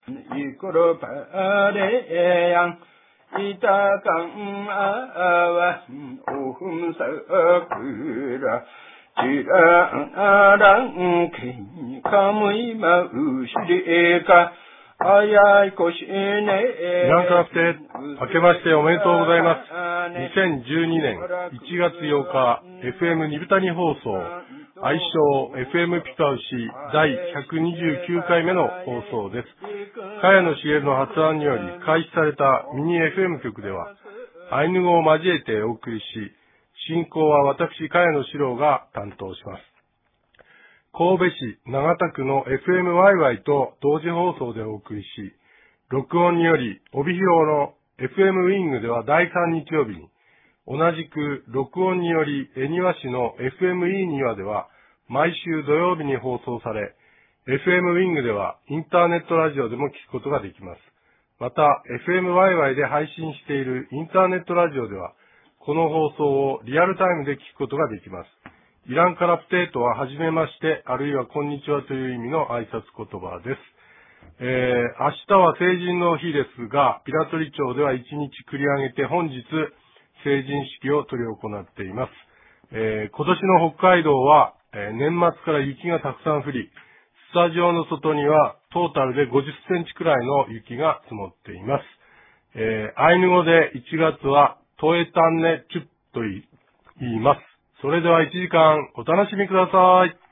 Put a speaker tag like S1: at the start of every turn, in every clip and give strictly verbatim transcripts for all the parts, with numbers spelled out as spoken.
S1: 이끌어 바래양 이따강 아와 오흠사그라 지라랑 카무이 마우시리가 아야이 코시네
S2: イランカラプテ、明けましておめでとうございます。にせんじゅうにねんいちがつようか、エフエム ニブタニ放送、愛称 エフエム ピカウシだいひゃくにじゅうきゅうかいめの放送です。茅野茂の発案により開始されたミニ エフエム 局では、アイヌ語を交えてお送りし、進行は私、茅野史郎が担当します。神戸市長田区の エフエムワイワイ と同時放送でお送りし、録音により、帯広の エフエム ウィングではだいさん日曜日に、同じく録音により、恵庭市の エフエムイー にわでは、毎週土曜日に放送され、エフエム ウィングではインターネットラジオでも聞くことができます。また、エフエムワイワイ で配信しているインターネットラジオでは、この放送をリアルタイムで聞くことができます。イランカラプテートははじめまして、あるいはこんにちはという意味の挨拶言葉です。えー、明日は成人の日ですが、ピラトリ町では一日繰り上げて本日、成人式を執り行っています。えー、今年の北海道は、えー、年末から雪がたくさん降り、スタジオの外にはトータルでごじゅっセンチくらいの雪が積もっています。えー、アイヌ語でいちがつはトエタンネチュッと言います。それではいちじかんお楽しみください。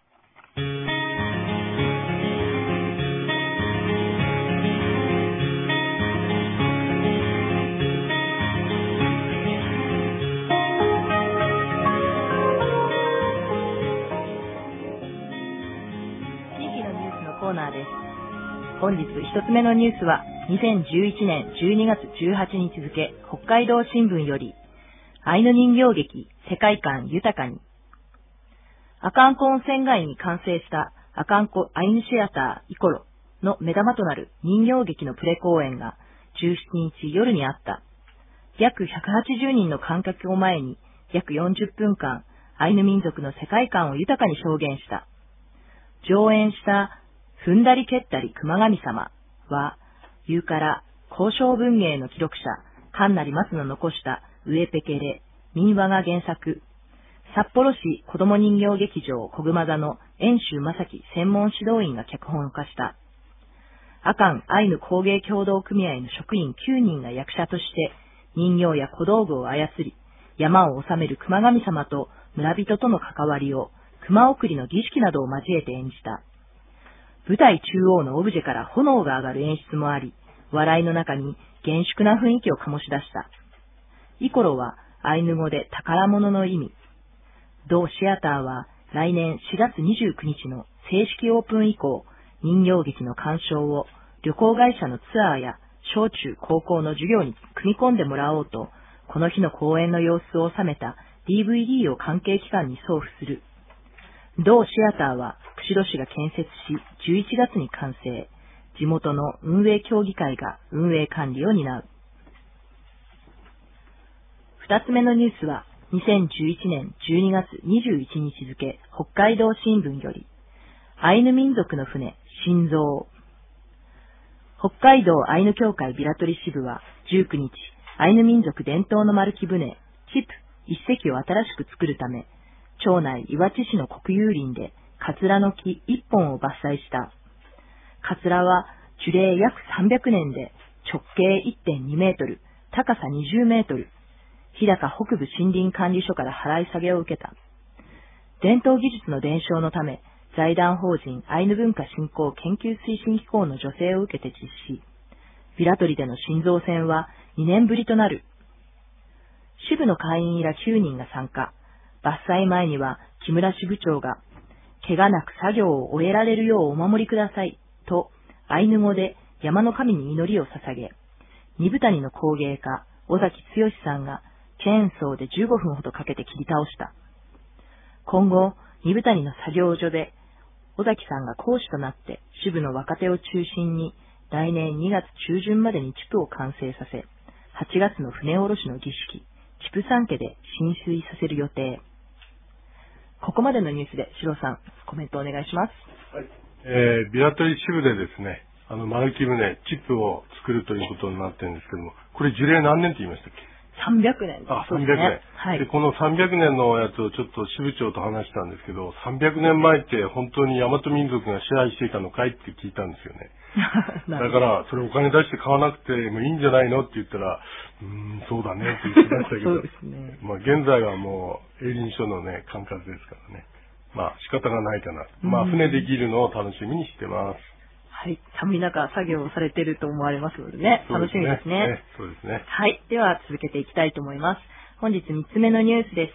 S3: 本日一つ目のニュースはにせんじゅういちねんじゅうにがつじゅうはちにち付、北海道新聞より、アイヌ人形劇世界観豊かに。阿寒湖温泉街に完成した阿寒湖アイヌシアターイコロの目玉となる人形劇のプレ公演がじゅうしちにち夜にあった。約ひゃくはちじゅうにんの観客を前に約よんじゅっぷんかんアイヌ民族の世界観を豊かに表現した。上演した踏んだり蹴ったり熊神様は、言うから交渉文芸の記録者、神成松の残した上ペケレ、民話が原作、札幌市子ども人形劇場小熊座の遠州正樹専門指導員が脚本化した。阿寒アイヌ工芸協同組合の職員きゅうにんが役者として人形や小道具を操り、山を治める熊神様と村人との関わりを熊送りの儀式などを交えて演じた。舞台中央のオブジェから炎が上がる演出もあり、笑いの中に厳粛な雰囲気を醸し出した。イコロはアイヌ語で宝物の意味。同シアターは来年しがつにじゅうくにちの正式オープン以降、人形劇の鑑賞を旅行会社のツアーや小中高校の授業に組み込んでもらおうと、この日の公演の様子を収めた ディーブイディー を関係機関に送付する。同シアターは釧路市が建設し、じゅういちがつに完成。地元の運営協議会が運営管理を担う。二つ目のニュースは、にせんじゅういちねんじゅうにがつにじゅういちにち付、北海道新聞より、アイヌ民族の船、心臓。北海道アイヌ協会ビラトリ支部は、じゅうくにち、アイヌ民族伝統の丸木船、チップ一隻を新しく作るため、町内岩地市の国有林で、カツラの木いっぽんを伐採した。カツラは樹齢約さんびゃくねんで直径 いってんにメートル、高さにじゅうメートル。日高北部森林管理所から払い下げを受けた。伝統技術の伝承のため、財団法人アイヌ文化振興研究推進機構の助成を受けて実施。ビラトリでの心臓戦はにねんぶりとなる。支部の会員らきゅうにんが参加。伐採前には木村支部長が、怪我なく作業を終えられるようお守りください、と、アイヌ語で山の神に祈りを捧げ、二部谷の工芸家、尾崎剛さんが、チェーンソーでじゅうごふんほどかけて切り倒した。今後、二部谷の作業所で、尾崎さんが講師となって、支部の若手を中心に、来年にがつちゅうじゅんまでにチプを完成させ、はちがつの船下ろしの儀式、チプ三家で浸水させる予定。ここまでのニュースで、シロさん、コメントお願いします。
S2: はい。えー、ビラトリ支部でですね、 あの、丸木舟、チップを作るということになってるんですけども、これ樹齢何年って言いましたっけ？
S3: さんびゃくねん。
S2: あ、さんびゃくねん。
S3: はい。
S2: で、このさんびゃくねんのやつをちょっと支部長と話したんですけど、さんびゃくねんまえって本当に大和民族が支配していたのかいって聞いたんですよね。だから、それお金出して買わなくてもいいんじゃないのって言ったら、うーん、そうだねって言ってましたけど、
S3: そうですね。
S2: まあ現在はもう、営林署のね、管轄ですからね。まあ仕方がないかな。まあ船できるのを楽しみにしてます。
S3: はい。寒い中、作業をされていると思われますのでね。楽しみですね。
S2: そうですね。
S3: はい。では、続けていきたいと思います。本日みっつめのニュースです。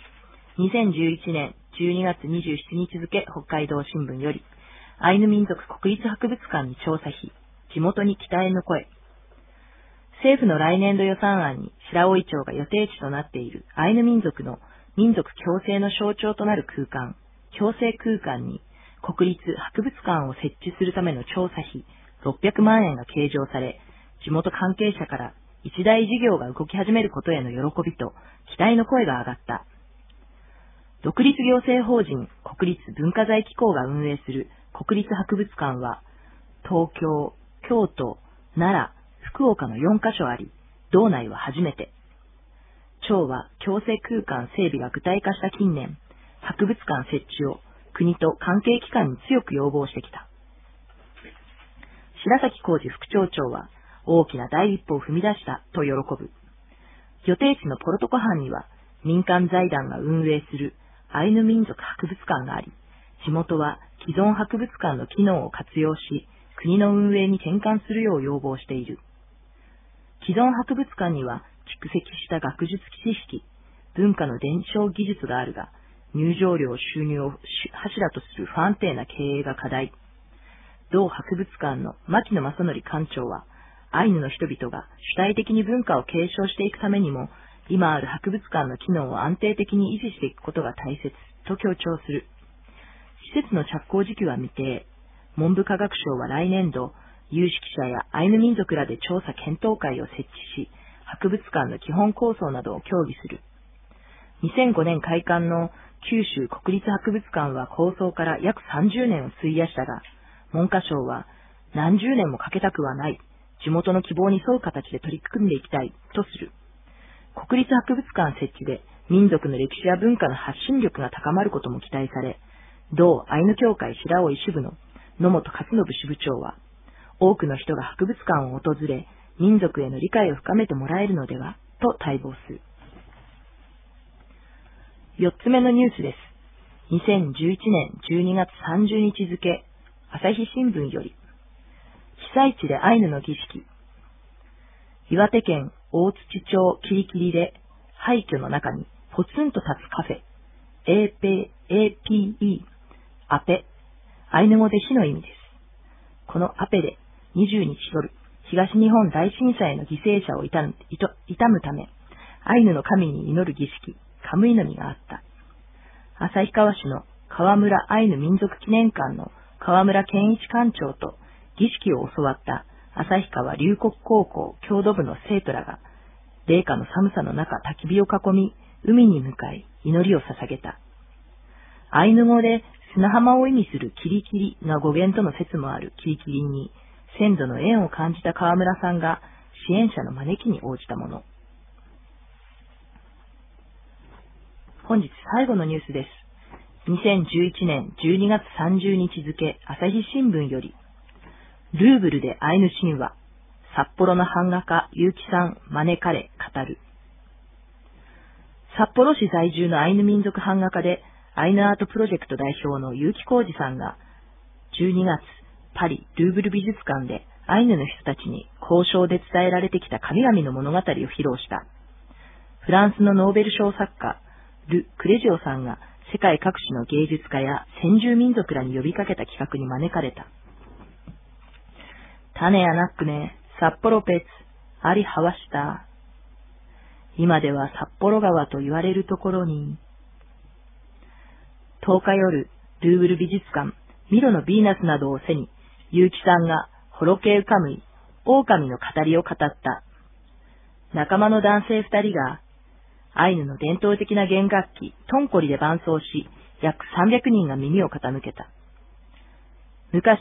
S3: にせんじゅういちねんじゅうにがつにじゅうしちにち付、北海道新聞より、アイヌ民族国立博物館に調査費、地元に期待の声。政府の来年度予算案に白老町が予定地となっているアイヌ民族の民族共生の象徴となる空間、共生空間に国立博物館を設置するための調査費ろっぴゃくまんえんが計上され、地元関係者から一大事業が動き始めることへの喜びと期待の声が上がった。独立行政法人国立文化財機構が運営する国立博物館は、東京、京都、奈良、福岡のよんカ所あり、道内は初めて。町は共生空間整備が具体化した近年、博物館設置を国と関係機関に強く要望してきた。白崎浩二副町長は大きな第一歩を踏み出したと喜ぶ。予定地のポロトコ藩には民間財団が運営するアイヌ民族博物館があり、地元は既存博物館の機能を活用し、国の運営に転換するよう要望している。既存博物館には蓄積した学術知識、文化の伝承技術があるが、入場料収入を柱とする不安定な経営が課題。同博物館の牧野正則館長は、アイヌの人々が主体的に文化を継承していくためにも、今ある博物館の機能を安定的に維持していくことが大切と強調する。施設の着工時期は未定。文部科学省は来年度、有識者やアイヌ民族らで調査検討会を設置し、博物館の基本構想などを協議する。にせんごねん開館の九州国立博物館は構想から約さんじゅうねんを費やしたが、文科省は何十年もかけたくはない、地元の希望に沿う形で取り組んでいきたいとする。国立博物館設置で民族の歴史や文化の発信力が高まることも期待され、同アイヌ協会白老支部の野本勝信支部長は、多くの人が博物館を訪れ、民族への理解を深めてもらえるのでは、と待望する。四つ目のニュースです。にせんじゅういちねんじゅうにがつさんじゅうにち付、朝日新聞より、被災地でアイヌの儀式。岩手県大槌町キリキリで、廃墟の中にポツンと立つカフェ、エーピーイー、アペ、アイヌ語で火の意味です。このアペでにじゅうにち夜、東日本大震災の犠牲者を悼む、悼むため、アイヌの神に祈る儀式、カムイノミがあった。旭川市の川村アイヌ民族記念館の川村健一館長と儀式を教わった旭川龍谷高校郷土部の生徒らが、冷夏の寒さの中焚き火を囲み、海に向かい祈りを捧げた。アイヌ語で砂浜を意味するキリキリが語源との説もあるキリキリに、先祖の縁を感じた川村さんが支援者の招きに応じたもの。本日最後のニュースです。にせんじゅういちねんじゅうにがつさんじゅうにち付、朝日新聞より、ルーブルでアイヌ神話、札幌の版画家結城さん招かれ語る。札幌市在住のアイヌ民族版画家で、アイヌアートプロジェクト代表の結城浩二さんが、じゅうにがつ、パリ・ルーブル美術館でアイヌの人たちに交渉で伝えられてきた神々の物語を披露した。フランスのノーベル賞作家、ル・クレジオさんが世界各地の芸術家や先住民族らに呼びかけた企画に招かれた。種やなっくね、札幌ペツ、ありはわした。今では札幌川と言われるところに。とおか夜、ルーブル美術館、ミロのヴィーナスなどを背に、結城さんがホロケウカムイ、狼の語りを語った。仲間の男性二人が、アイヌの伝統的な弦楽器、トンコリで伴奏し、約さんびゃくにんが耳を傾けた。昔、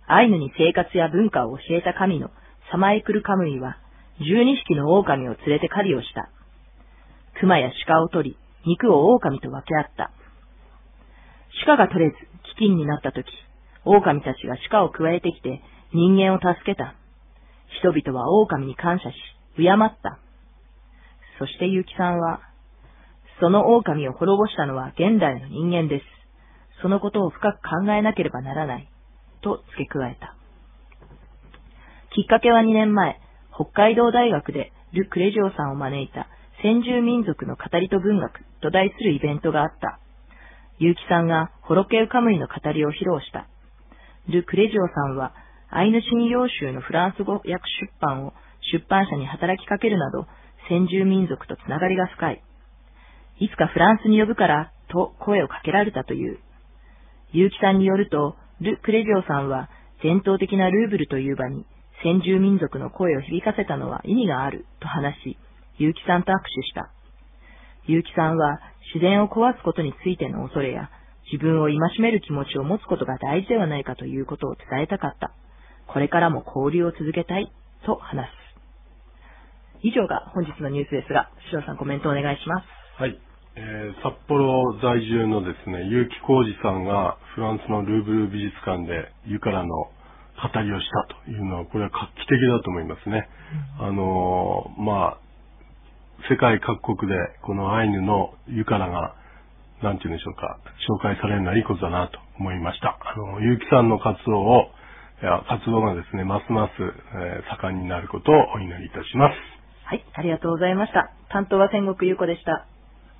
S3: アイヌに生活や文化を教えた神のサマイクルカムイは、じゅうにひきの狼を連れて狩りをした。熊や鹿を取り、肉を狼と分け合った。鹿が取れず、飢饉になったとき、狼たちが鹿を加えてきて、人間を助けた。人々は狼に感謝し、敬った。そして結城さんは、その狼を滅ぼしたのは現代の人間です。そのことを深く考えなければならない。と付け加えた。きっかけはにねんまえ、北海道大学でル・クレジョーさんを招いた先住民族の語りと文学と題するイベントがあった。結城さんがホロケウカムイの語りを披露した。ル・クレジョーさんはアイヌ神謡集のフランス語訳出版を出版社に働きかけるなど先住民族とつながりが深い。いつかフランスに呼ぶからと声をかけられたという。結城さんによると、ル・クレジョーさんは伝統的なルーブルという場に先住民族の声を響かせたのは意味があると話し、結城さんと握手した。結城さんは自然を壊すことについての恐れや自分を戒める気持ちを持つことが大事ではないかということを伝えたかった。これからも交流を続けたいと話す。以上が本日のニュースですが、塩さんコメントお願いします。
S2: はい。えー、札幌在住のですね、結城浩二さんがフランスのルーブル美術館でユカラの語りをしたというのは、これは画期的だと思いますね。うん、あのー、まあ、世界各国でこのアイヌのユカラが、なんていうんでしょうか、紹介されるのはいいことだなと思いました。あの、結城さんの活動を、いや活動がですね、ますます、えー、盛んになることをお祈りいたします。
S3: はい、ありがとうございました。担当は千国優子でした。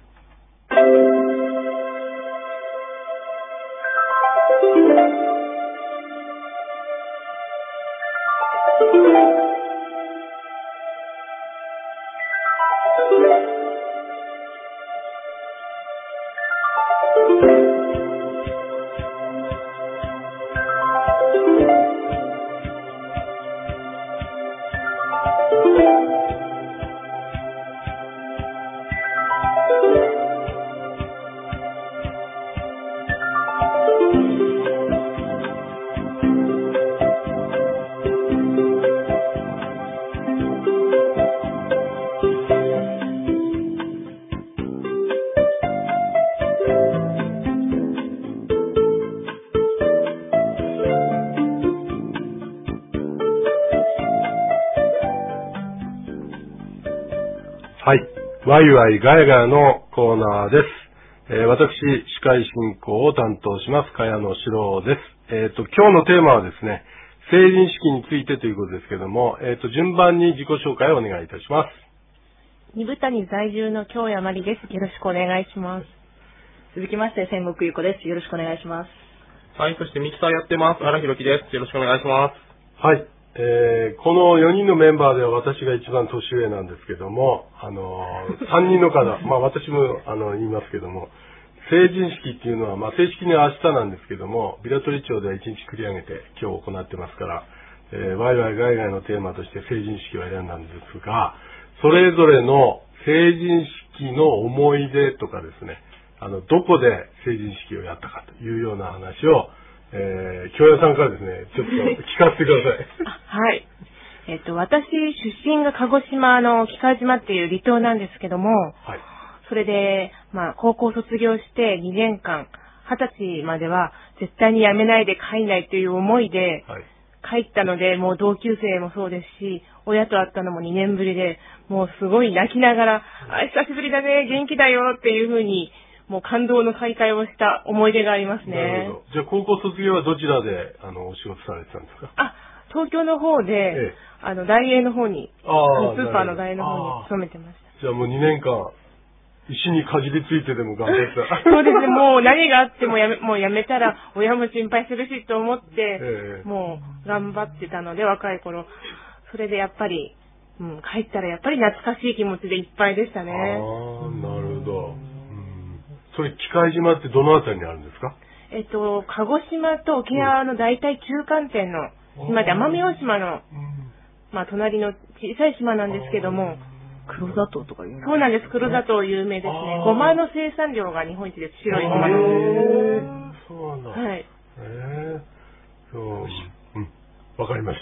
S2: はい。ワイワイガヤガヤのコーナーです。えー、私、司会進行を担当します、茅野史郎です。えっと、今日のテーマはですね、成人式についてということですけども、えっと、順番に自己紹介をお願いいたします。
S4: 二部谷在住の京谷まりです。よろしくお願いします。
S3: 続きまして、千国優子です。よろしくお願いします。
S5: はい、そしてミキサーやってます、荒弘樹です。よろしくお願いします。
S2: はい。えー、このよにんのメンバーでは私が一番年上なんですけども、あのー、さんにんの方、まあ私もあの言いますけども、成人式っていうのは、まあ正式には明日なんですけども、ビラトリ町ではいちにち繰り上げて今日行ってますから、えー、ワイワイガイガイのテーマとして成人式を選んだんですが、それぞれの成人式の思い出とかですね、あの、どこで成人式をやったかというような話を、えー、京谷さんからですね、ちょっと聞かせてください。
S4: はい。えっと、私、出身が鹿児島の喜界島っていう離島なんですけども、はい、それで、まあ、高校卒業してにねんかん、はたちまでは絶対に辞めないで帰んないという思いで、帰ったので、もう同級生もそうですし、親と会ったのもにねんぶりで、もうすごい泣きながら、あ、久しぶりだね、元気だよっていうふうに、もう感動の再会をした思い出がありますね。
S2: なるほど。じゃあ高校卒業はどちらであのお仕事されてたんですか？
S4: あ、東京の方で、ええ、あの大英の方に、スーパーの大英の方に勤めてました。
S2: じゃあもうにねんかん石にかじりついてでも頑張った。
S4: そうですね。もう何があってもやめもうやめたら親も心配するしと思って、ええ、もう頑張ってたので若い頃、それでやっぱり、うん、帰ったらやっぱり懐かしい気持ちでいっぱいでしたね。ああ、
S2: なるほど。それ、喜界島ってどのあたりにあるんですか？
S4: えっと、鹿児島と沖縄の大体中間点の島で、奄美大島の、まあ、隣の小さい島なんですけども、
S3: 黒砂糖とか有名ですね。
S4: そうなんです。黒砂糖有名ですね。ごまの生産量が日本一です。白いごまの。
S2: へー、そうなんだ。
S4: はい。へ
S2: ー、そう。うん。 わかりました。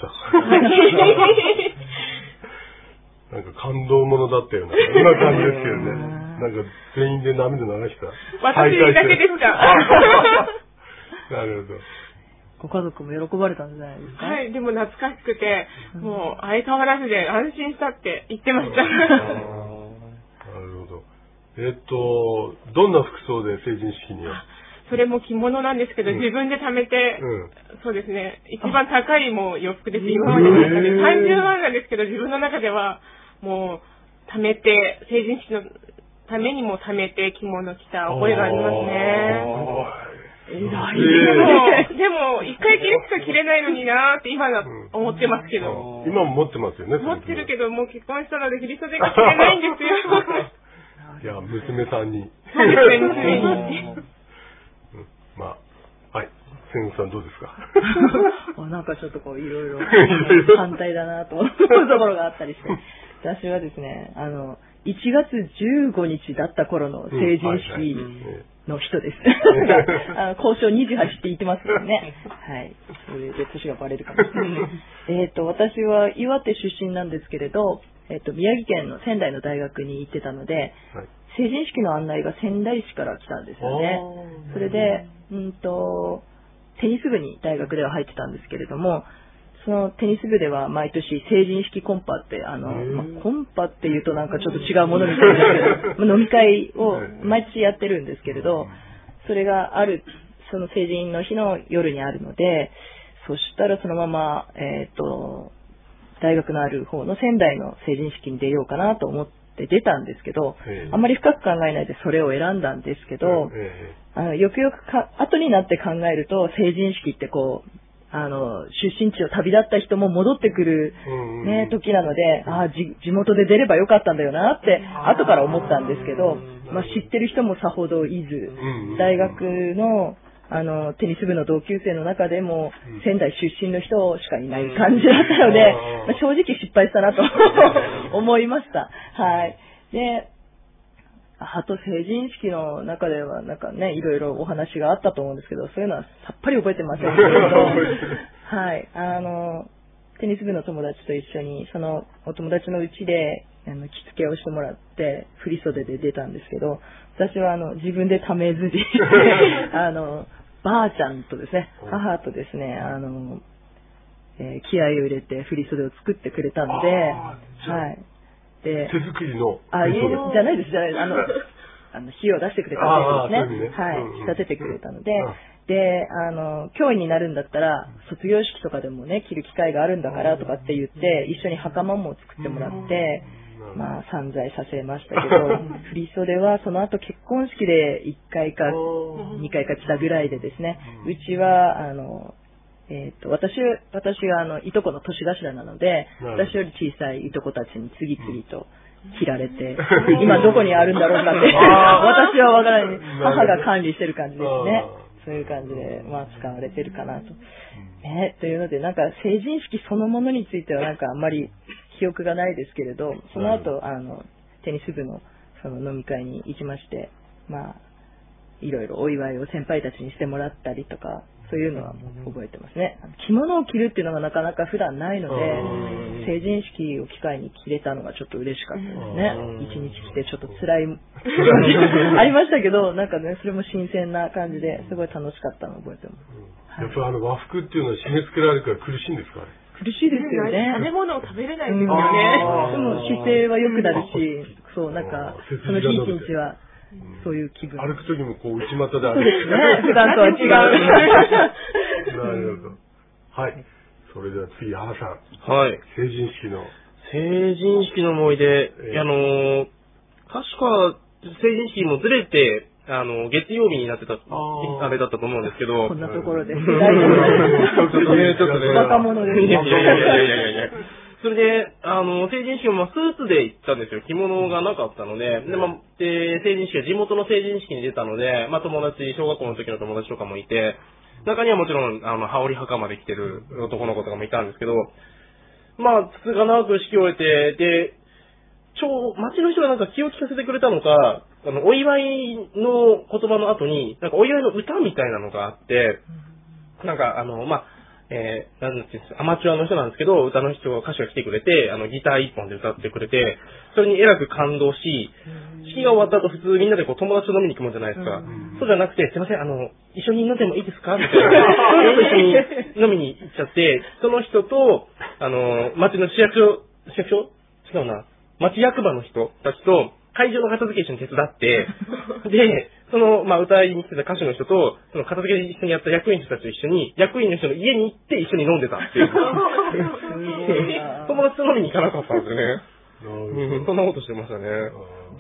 S2: なんか感動ものだったような、そんな感じですけどね。なんか全員で涙流した。
S4: 私だけですか。
S2: なるほど。
S3: ご家族も喜ばれたんじゃないですか。
S4: はい、でも懐かしくて、もう相変わらずで安心したって言ってました。な
S2: るほど。えっと、どんな服装で成人式には？
S4: それも着物なんですけど、うん、自分で貯めて、うん、そうですね、一番高いもう洋服です。今までの中で。さんじゅうまんなんですけど、自分の中ではもう貯めて、成人式のためにも貯めて着物着た覚えがありますね。でも、でも、一回着るしか着れないのになーって今は思ってますけど。
S2: 今も持ってますよね。
S4: 持ってるけど、もう結婚したので振り袖が着れないんですよ。
S2: いや、娘さんに。
S4: そうですね、娘に。
S2: まあ、はい。千口さんどうですか？
S3: なんかちょっとこう、いろいろ反対だなと思うところがあったりして。私はですね、あの、いちがつじゅうごにちだった頃の成人式の人です。あの交渉にじゅうはちって言ってますよね。はい。それで年がバレるかもしれない。えっと、私は岩手出身なんですけれど、えっと、宮城県の仙台の大学に行ってたので、はい、成人式の案内が仙台市から来たんですよね。それで、うんと、テニス部に大学では入ってたんですけれども、そのテニス部では毎年成人式コンパって、あの、まあ、コンパっていうとなんかちょっと違うものみたいですけど、飲み会を毎年やってるんですけれど、それがある、その成人の日の夜にあるので、そしたらそのまま、えっと、大学のある方の仙台の成人式に出ようかなと思って出たんですけど、あんまり深く考えないでそれを選んだんですけど、あのよくよくか後になって考えると成人式ってこう、あの出身地を旅立った人も戻ってくる、ね、時なので、ああ、地元で出ればよかったんだよなって後から思ったんですけど、まあ、知ってる人もさほどいず、大学のあのテニス部の同級生の中でも仙台出身の人しかいない感じだったので、まあ、正直失敗したなと思いました。はい。で、あと成人式の中ではなんかね、いろいろお話があったと思うんですけど、そういうのはさっぱり覚えてませんけど、はい、あのテニス部の友達と一緒にそのお友達の家であの着付けをしてもらって振り袖で出たんですけど、私はあの自分でためずにあのばあちゃんとですね、母とですね、あの、えー、気合を入れて振り袖を作ってくれたので、はい。
S2: で、手作りの
S3: あ、いえ、じゃないです、じゃないです。あの、あの火を出してくれたんですね。はい。仕立ててくれたので、で、あの、教員になるんだったら、卒業式とかでもね、着る機会があるんだからとかって言って、一緒に袴も作ってもらって、まあ、散財させましたけど、振り袖はその後結婚式でいっかいかにかいか着たぐらいでですね、うちは、あの、えっと、私、私があの、いとこの年頭なので、私より小さいいとこたちに次々と着られて、今どこにあるんだろうかって、私はわからない。母が管理してる感じですね。そういう感じで、まあ、使われてるかなと。えー、というので、なんか成人式そのものについてはなんかあんまり記憶がないですけれど、その後、あの、テニス部のその飲み会に行きまして、まあ、いろいろお祝いを先輩たちにしてもらったりとか、そういうのは覚えてますね。着物を着るっていうのがなかなか普段ないので、成人式を機会に着れたのがちょっと嬉しかったですね。一日着てちょっと辛いありましたけど、なんかね、それも新鮮な感じですごい楽しかったのを覚えてます。
S2: やっぱりあの和服っていうのは締め付けられるから苦しいんですかね。
S3: 苦しいですよね。
S4: 食べ物を食べれないですよね。
S3: でも姿勢は良くなるし、そう、なんか、その日一日は、そういう気分。
S2: 歩くときもこう内股で歩く。
S3: そうですね。普段とは違う。
S2: なるほど。はい。それでは次、原さん。
S5: はい。
S2: 成人式の。
S5: 成人式の思い出。えー、あのー、確か、成人式もずれて、あの、月曜日になってた、あれだったと思うんですけど。
S3: こんなところで。大
S5: 丈夫です。
S3: ちょっとね、若者です。
S5: いやいやいやいやいやいや。それで、あの、成人式もスーツで行ったんですよ。着物がなかったので。で、まあ、で、成人式は地元の成人式に出たので、まあ、友達、小学校の時の友達とかもいて、中にはもちろん、あの、羽織袴で来てる男の子とかもいたんですけど、まあ、つつが長く式を終えて、で、超、街の人がなんか気を利かせてくれたのか、あの、お祝いの言葉の後に、なんかお祝いの歌みたいなのがあって、なんかあの、まあ、 えー、なんていうんですか、アマチュアの人なんですけど、歌の人、歌手が来てくれて、あの、ギター一本で歌ってくれて、それにえらく感動し、式が終わった後普通みんなでこう友達と飲みに行くもんじゃないですか。そうじゃなくて、すいません、あの、一緒に飲んでもいいですかみたいな。そういう人と一緒に飲みに行っちゃって、その人と、あの、町の市役所、市役所違うな。町役場の人たちと、会場の片付け一緒に手伝って、で、その、まあ、歌いに来てた歌手の人と、その片付け一緒にやった役員の人たちと一緒に、役員の人の家に行って一緒に飲んでたっていう。友達と飲みに行かなかったんですよね。うん、そんなことしてましたね。うん。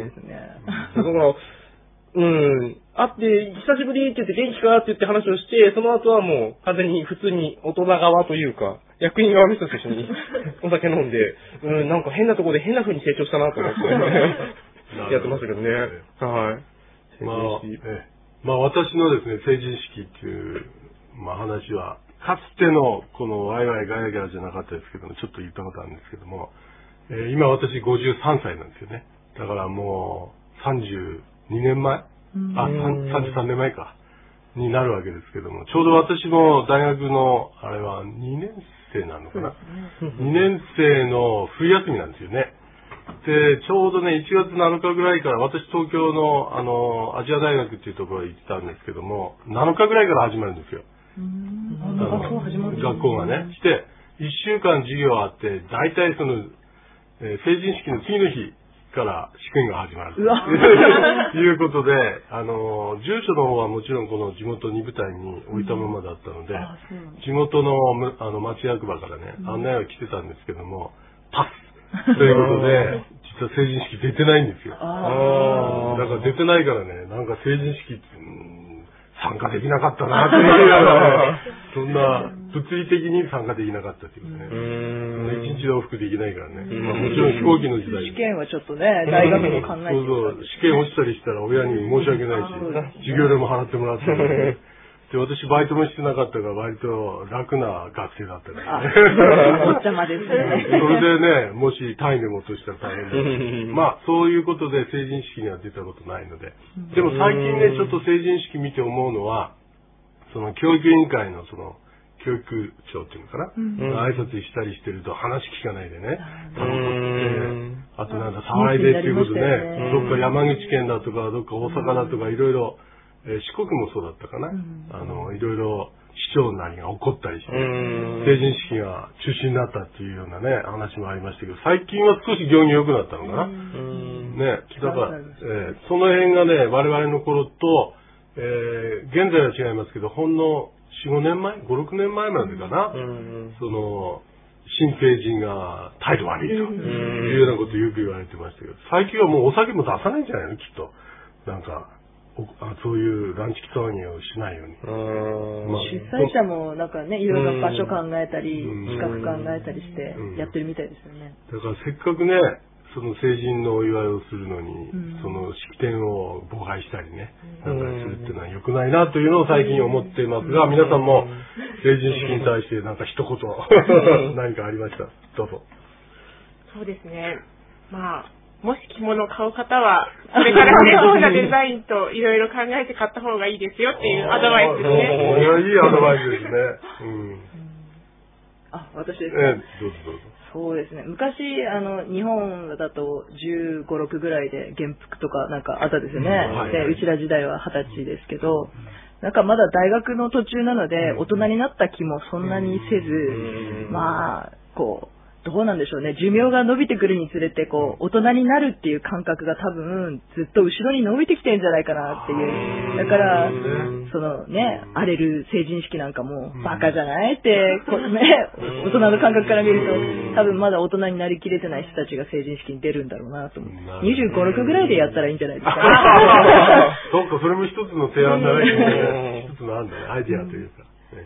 S5: そうですね。だから、うん。会って、久しぶりって言って元気かって言って話をして、その後はもう完全に普通に大人側というか、役員側の人と一緒にお酒飲んで、うん、なんか変なところで変な風に成長したなと思って、やってましたけどね。はい。
S2: まあ、えまあ私のですね、成人式っていう、まあ話は、かつてのこのワイワイガヤガヤじゃなかったですけども、ちょっと言ったことあるんですけども、えー、今私ごじゅうさんさいなんですよね。だからもうさんじゅうにねんまえ、あ、さんじゅうさんねんまえか、になるわけですけども、ちょうど私も大学の、あれはにねん生なのかな、にねん生の冬休みなんですよね。で、ちょうどね、いちがつなのかぐらいから、私東京の、あの、アジア大学っていうところへ行ってたんですけども、なのかぐらいから始まるんですよ。学校がね。して、いっしゅうかん授業あって、大体その、えー、成人式の次の日から試験が始まる。ということで、あの、住所の方はもちろんこの地元に部隊に置いたままだったので、地元の、あの、町役場からね、案内が来てたんですけども、パスということで、実は成人式出てないんですよ。あだから出てないからね、なんか成人式って、参加できなかったなっていうような、ね、そんな物理的に参加できなかったっていうね。うん一日往復できないからね。まあ、もちろん飛行機の時代。
S3: 試験はちょっとね、大学も考えて
S2: そうそう、試験落ちたりしたら親に申し訳ないし、授業料も払ってもらって、ね。で、私バイトもしてなかったから割と楽な学生だったからね。
S3: おっちゃまですね。
S2: それでね、もし単位でも落としたら大変だし。まあ、そういうことで成人式には出たことないので。でも最近ね、ちょっと成人式見て思うのは、その教育委員会のその、教育長っていうのかな、うん、挨拶したりしてると話聞かないでね、タバコ吸って、あとなんだ、騒いでっていうことで、ね、どっか山口県だとか、どっか大阪だとかいろいろ、えー、四国もそうだったかな、うん、あの、いろいろ市長なりが怒ったりして、成人式が中止になったっていうようなね、話もありましたけど、最近は少し行儀良くなったのかな。ね、だから、えー、その辺がね、我々の頃と、えー、現在は違いますけど、ほんのよん、ごねんまえ ?ご、ろくねんまえまでかな、その、新成人が態度悪いというようなことをよく言われてましたけど、最近はもうお酒も出さないんじゃないのきっと。なんか、あそういうランチ騒ぎをしないように。
S3: まあ、主催者もなんかね、いろいろ場所考えたり、企画考えたりしてやってるみたいですよね。
S2: だからせっかくね、その成人のお祝いをするのに、うん、その式典を妨害したりね、なんかするっていうのは良くないなというのを最近思っていますが、皆さんも成人式に対してなんか一言何かありました？どうぞ。
S4: そうですね。まあ、もし着物を買う方は、これからね、そうなデザインといろいろ考えて買った方がいいですよっていうアドバイスですね。
S2: いや、いいアドバイスですね。うん、
S3: あ、私ですね。
S2: えどうぞどうぞ。
S3: そうですね。昔、あの、日本だとじゅうご、ろくぐらいで元服とかなんかあったですよね。うん、で、うちら時代ははたちですけど、なんかまだ大学の途中なので、大人になった気もそんなにせず、まあ、こう、どうなんでしょうね。寿命が伸びてくるにつれて、こう、大人になるっていう感覚が多分、ずっと後ろに伸びてきてるんじゃないかなっていう。だから、そのね、荒れる成人式なんかも、バカじゃないって、こうね、大人の感覚から見ると、多分まだ大人になりきれてない人たちが成人式に出るんだろうなと思う。にじゅうご、ろくぐらいでやったらいいんじゃないですか。
S2: そうか、それも一つの提案だね。一つの案だね、アイディアというか。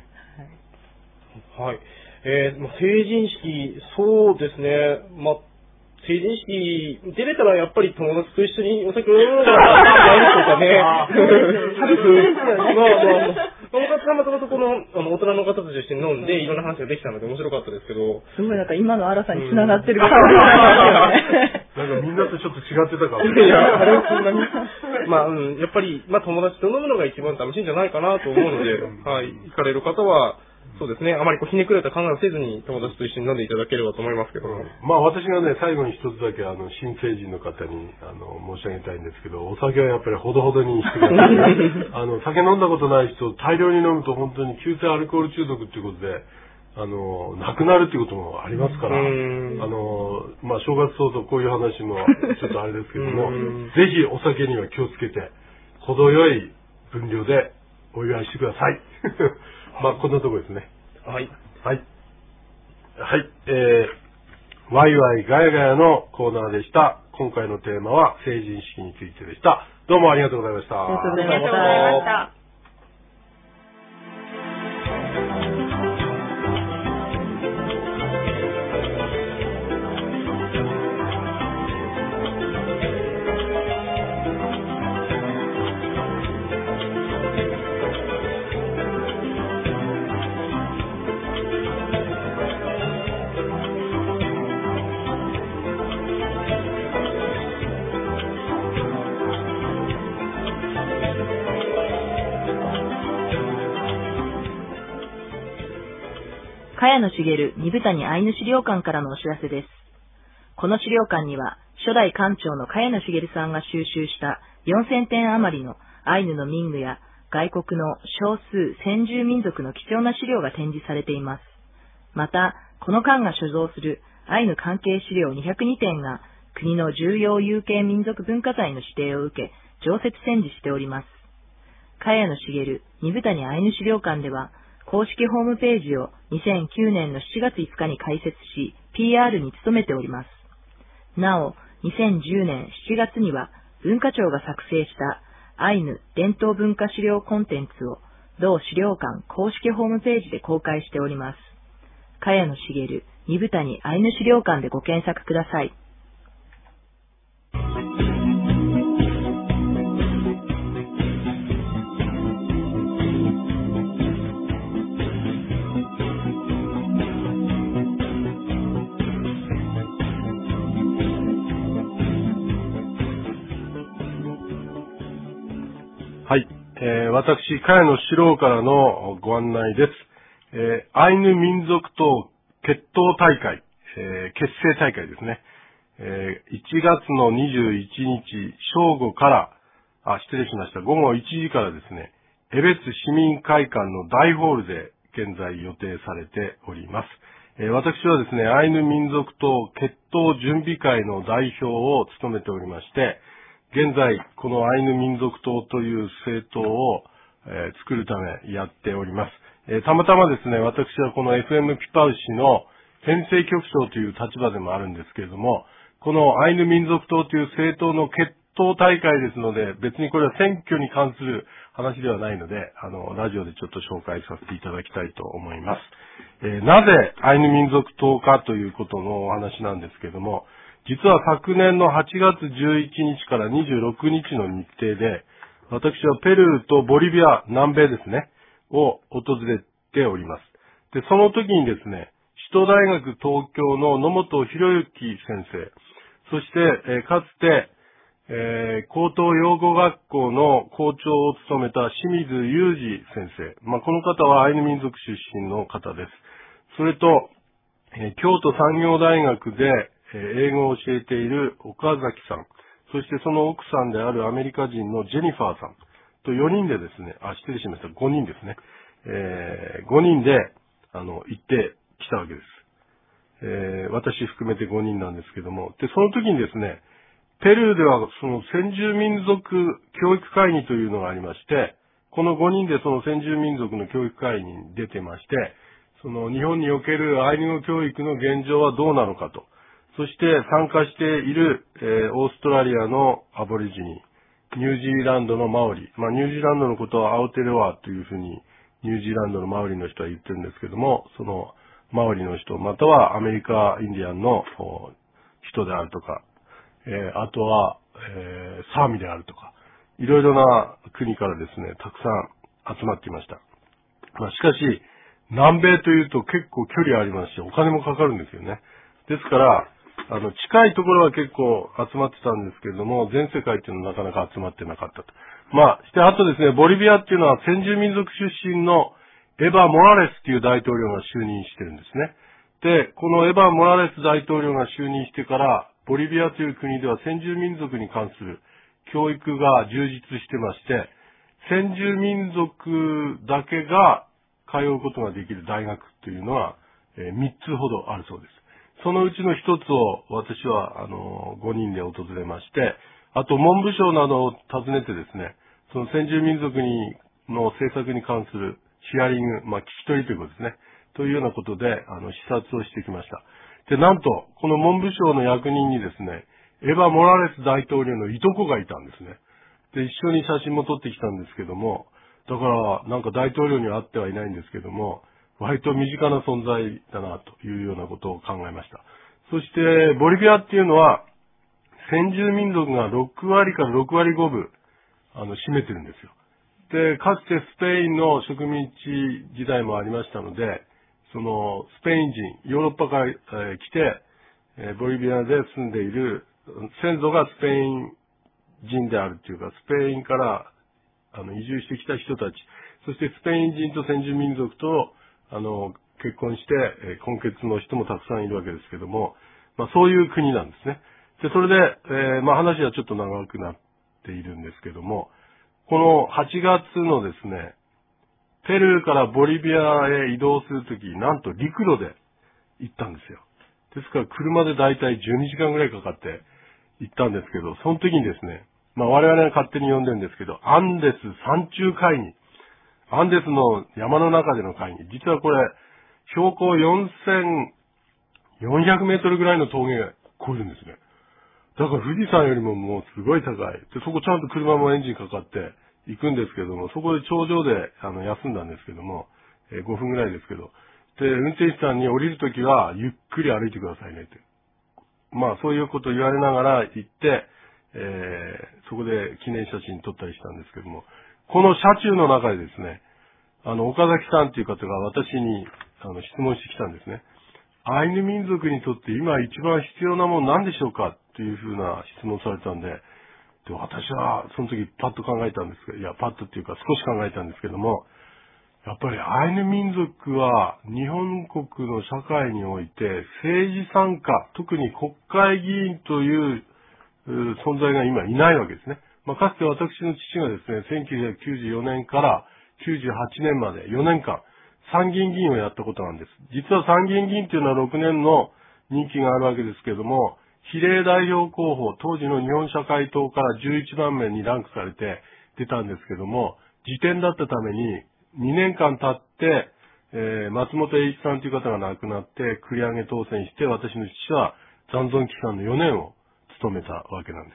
S5: はい。えー、まあ、成人式、そうですね。まあ、成人式、出れたらやっぱり友達と一緒にお酒を飲むのがやるとかね。
S3: 寂しいですよね。
S5: まあまあ、友達がまたまたこの、あの、大人の方たちと一緒に飲んで、いろんな話ができたので面白かったですけど。
S3: すごいなんか今の荒さに繋がってる感じがあります
S2: よね。なんかみんなとちょっと違ってたかも。
S5: いや、あれはそんなに。まあ、うん、やっぱり、まあ友達と飲むのが一番楽しいんじゃないかなと思うので、はい、行かれる方は、 そうですね。あまりこうひねくれた考えをせずに友達と一緒に飲んでいただければと思いますけども。
S2: まあ私がね、最後に一つだけあの、新成人の方にあの、申し上げたいんですけど、お酒はやっぱりほどほどにしてください。あの、酒飲んだことない人、大量に飲むと本当に急性アルコール中毒っていうことで、あの、亡くなるっていうこともありますから、あの、まあ正月早々こういう話もちょっとあれですけども、ぜひお酒には気をつけて、程よい分量でお祝いしてください。まあこんなところですね。
S5: はい。
S2: はい。はい。えー、ワイワイガヤガヤのコーナーでした。今回のテーマは成人式についてでした。どうもありがとうございました。
S3: ありがとうございま
S4: ありがとうございました。
S3: 茅野茂二部谷アイヌ資料館からのお知らせです。この資料館には、初代館長の茅野茂さんが収集したよんせんてん余りのアイヌの民具や外国の少数先住民族の貴重な資料が展示されています。また、この館が所蔵するアイヌ関係資料にひゃくにてんが国の重要有形民族文化財の指定を受け、常設展示しております。茅野茂二部谷アイヌ資料館では、公式ホームページをにせんきゅうねんのしちがついつかに開設し、ピーアール に努めております。なお、にせんじゅうねんしちがつには文化庁が作成したアイヌ伝統文化資料コンテンツを同資料館公式ホームページで公開しております。茅野茂二部谷アイヌ資料館でご検索ください。
S2: はい。えー、私、茅野史郎からのご案内です。えー、アイヌ民族党決闘大会、えー、結成大会ですね。えー、いちがつのにじゅういちにち正午から、あ、失礼しました。ごごいちじからですね、江別市民会館の大ホールで現在予定されております。えー、私はですね、アイヌ民族党決闘準備会の代表を務めておりまして、現在、このアイヌ民族党という政党を、えー、作るためやっております。えー、たまたまですね、私はこの エフエム ピパウ市の編成局長という立場でもあるんですけれども、このアイヌ民族党という政党の決闘大会ですので、別にこれは選挙に関する話ではないので、あの、ラジオでちょっと紹介させていただきたいと思います。えー、なぜアイヌ民族党かということのお話なんですけれども、実は昨年のはちがつじゅういちにちからにじゅうろくにちの日程で、私はペルーとボリビア、南米ですね、を訪れております。で、その時にですね、首都大学東京の野本博之先生、そして、えー、かつて、えー、高等養護学校の校長を務めた清水裕二先生、まあ、この方はアイヌ民族出身の方です。それと、えー、京都産業大学で、英語を教えている岡崎さん、そしてその奥さんであるアメリカ人のジェニファーさんとよにんでですね、あ、失礼しました、ごにんですね。えー、ごにんで、あの、行ってきたわけです。えー、私含めてごにんなんですけども、で、その時にですね、ペルーではその先住民族教育会議というのがありまして、このごにんでその先住民族の教育会議に出てまして、その日本におけるアイヌ語教育の現状はどうなのかと。そして参加している、えー、オーストラリアのアボリジニ、ニュージーランドのマオリ、まあニュージーランドのことはアオテレワというふうにニュージーランドのマオリの人は言ってるんですけども、そのマオリの人、またはアメリカインディアンの人であるとか、えー、あとは、えー、サーミであるとか、いろいろな国からですね、たくさん集まっていました。まあしかし、南米というと結構距離ありますし、お金もかかるんですよね。ですから、あの、近いところは結構集まってたんですけれども、全世界っていうのはなかなか集まってなかったと。まあ、して、あとですね、ボリビアっていうのは先住民族出身のエバ・モラレスという大統領が就任してるんですね。で、このエバ・モラレス大統領が就任してから、ボリビアという国では先住民族に関する教育が充実してまして、先住民族だけが通うことができる大学というのは、えー、みっつほどあるそうです。そのうちのひとつを私は、あの、ごにんで訪れまして、あと文部省などを訪ねてですね、その先住民族にの政策に関するヒアリング、まあ、聞き取りということですね。というようなことで、あの、視察をしてきました。で、なんと、この文部省の役人にですね、エヴァ・モラレス大統領のいとこがいたんですね。で、一緒に写真も撮ってきたんですけども、だから、なんか大統領には会ってはいないんですけども、割と身近な存在だな、というようなことを考えました。そして、ボリビアっていうのは、先住民族がろくわりからろくわりごぶ、あの、占めてるんですよ。で、かつてスペインの植民地時代もありましたので、その、スペイン人、ヨーロッパから、えー、来て、えー、ボリビアで住んでいる、先祖がスペイン人であるというか、スペインから、あの、移住してきた人たち、そしてスペイン人と先住民族と、あの、結婚して、えー、婚結の人もたくさんいるわけですけども、まあそういう国なんですね。で、それで、えー、まあ話はちょっと長くなっているんですけども、このはちがつのですね、ペルーからボリビアへ移動するとき、なんと陸路で行ったんですよ。ですから車でだいたいじゅうにじかんぐらいかかって行ったんですけど、その時にですね、まあ我々が勝手に呼んでるんですけど、アンデス山中会議。アンデスの山の中での会議。実はこれ、標高よんせんよんひゃくメートルぐらいの峠が越えるんですね。だから富士山よりももうすごい高い。で、そこちゃんと車もエンジンかかって行くんですけども、そこで頂上であの休んだんですけども、えー、ごふんぐらいですけど。で、運転手さんに降りるときはゆっくり歩いてくださいねって。まあそういうことを言われながら行って、えー、そこで記念写真撮ったりしたんですけども、この車中の中でですね、あの、岡崎さんという方が私にあの質問してきたんですね。アイヌ民族にとって今一番必要なもの何でしょうかというふうな質問されたんで、で私はその時パッと考えたんですけど、いや、パッとっていうか少し考えたんですけども、やっぱりアイヌ民族は日本国の社会において政治参加、特に国会議員という存在が今いないわけですね。まあ、かつて私の父がですね、せんきゅうひゃくきゅうじゅうよねんからきゅうじゅうはちねんまでよねんかん参議院議員をやったことなんです。実は参議院議員というのはろくねんの任期があるわけですけれども、比例代表候補、当時の日本社会党からじゅういちばんめにランクされて出たんですけども、次点だったためににねんかん経って、えー、松本栄一さんという方が亡くなって繰り上げ当選して、私の父は残存期間のよねんを務めたわけなんです。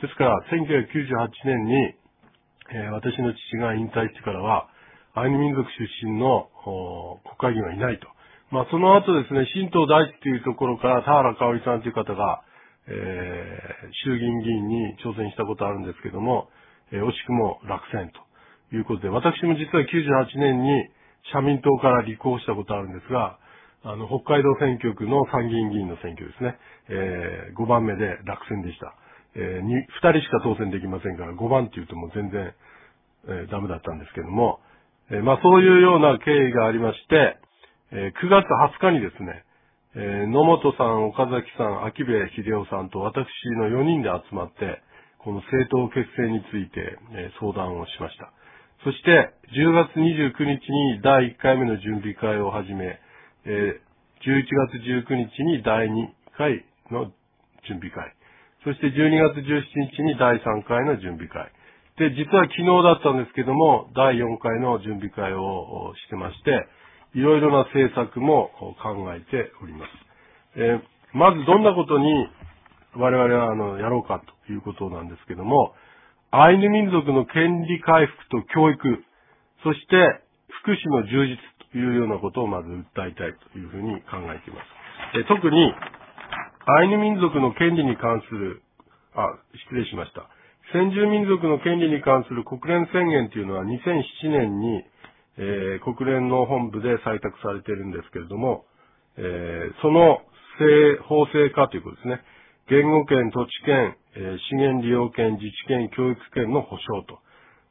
S2: ですから、せんきゅうひゃくきゅうじゅうはちねんに、えー、私の父が引退してからは、アイヌ民族出身の国会議員はいないと。まあ、その後ですね、新党大地というところから田原香織さんという方が、えー、衆議院議員に挑戦したことあるんですけども、えー、惜しくも落選ということで、私も実はきゅうじゅうはちねんに社民党から立候補したことあるんですが、あの、北海道選挙区の参議院議員の選挙ですね、えー、ごばんめで落選でした。えー、に、ふたりしか当選できませんから、ごばんって言うともう全然、えー、ダメだったんですけども、えー、まあそういうような経緯がありまして、えー、くがつはつかにですね、えー、野本さん、岡崎さん、秋部秀夫さんと私のよにんで集まって、この政党結成について、えー、相談をしました。そして、じゅうがつにじゅうくにちにだいいっかいめの準備会を始め、えー、じゅういちがつじゅうくにちにだいにかいの準備会、そしてじゅうにがつじゅうしちにちにだいさんかいの準備会。で、実は昨日だったんですけども、だいよんかいの準備会をしてまして、いろいろな政策も考えております。えー、まずどんなことに我々はあのやろうかということなんですけども、アイヌ民族の権利回復と教育、そして福祉の充実というようなことをまず訴えたいというふうに考えています。えー、特にアイヌ民族の権利に関する、あ、失礼しました。先住民族の権利に関する国連宣言というのはにせんななねんに、えー、国連の本部で採択されているんですけれども、えー、その法制化ということですね。言語権、土地権、えー、資源利用権、自治権、教育権の保障と。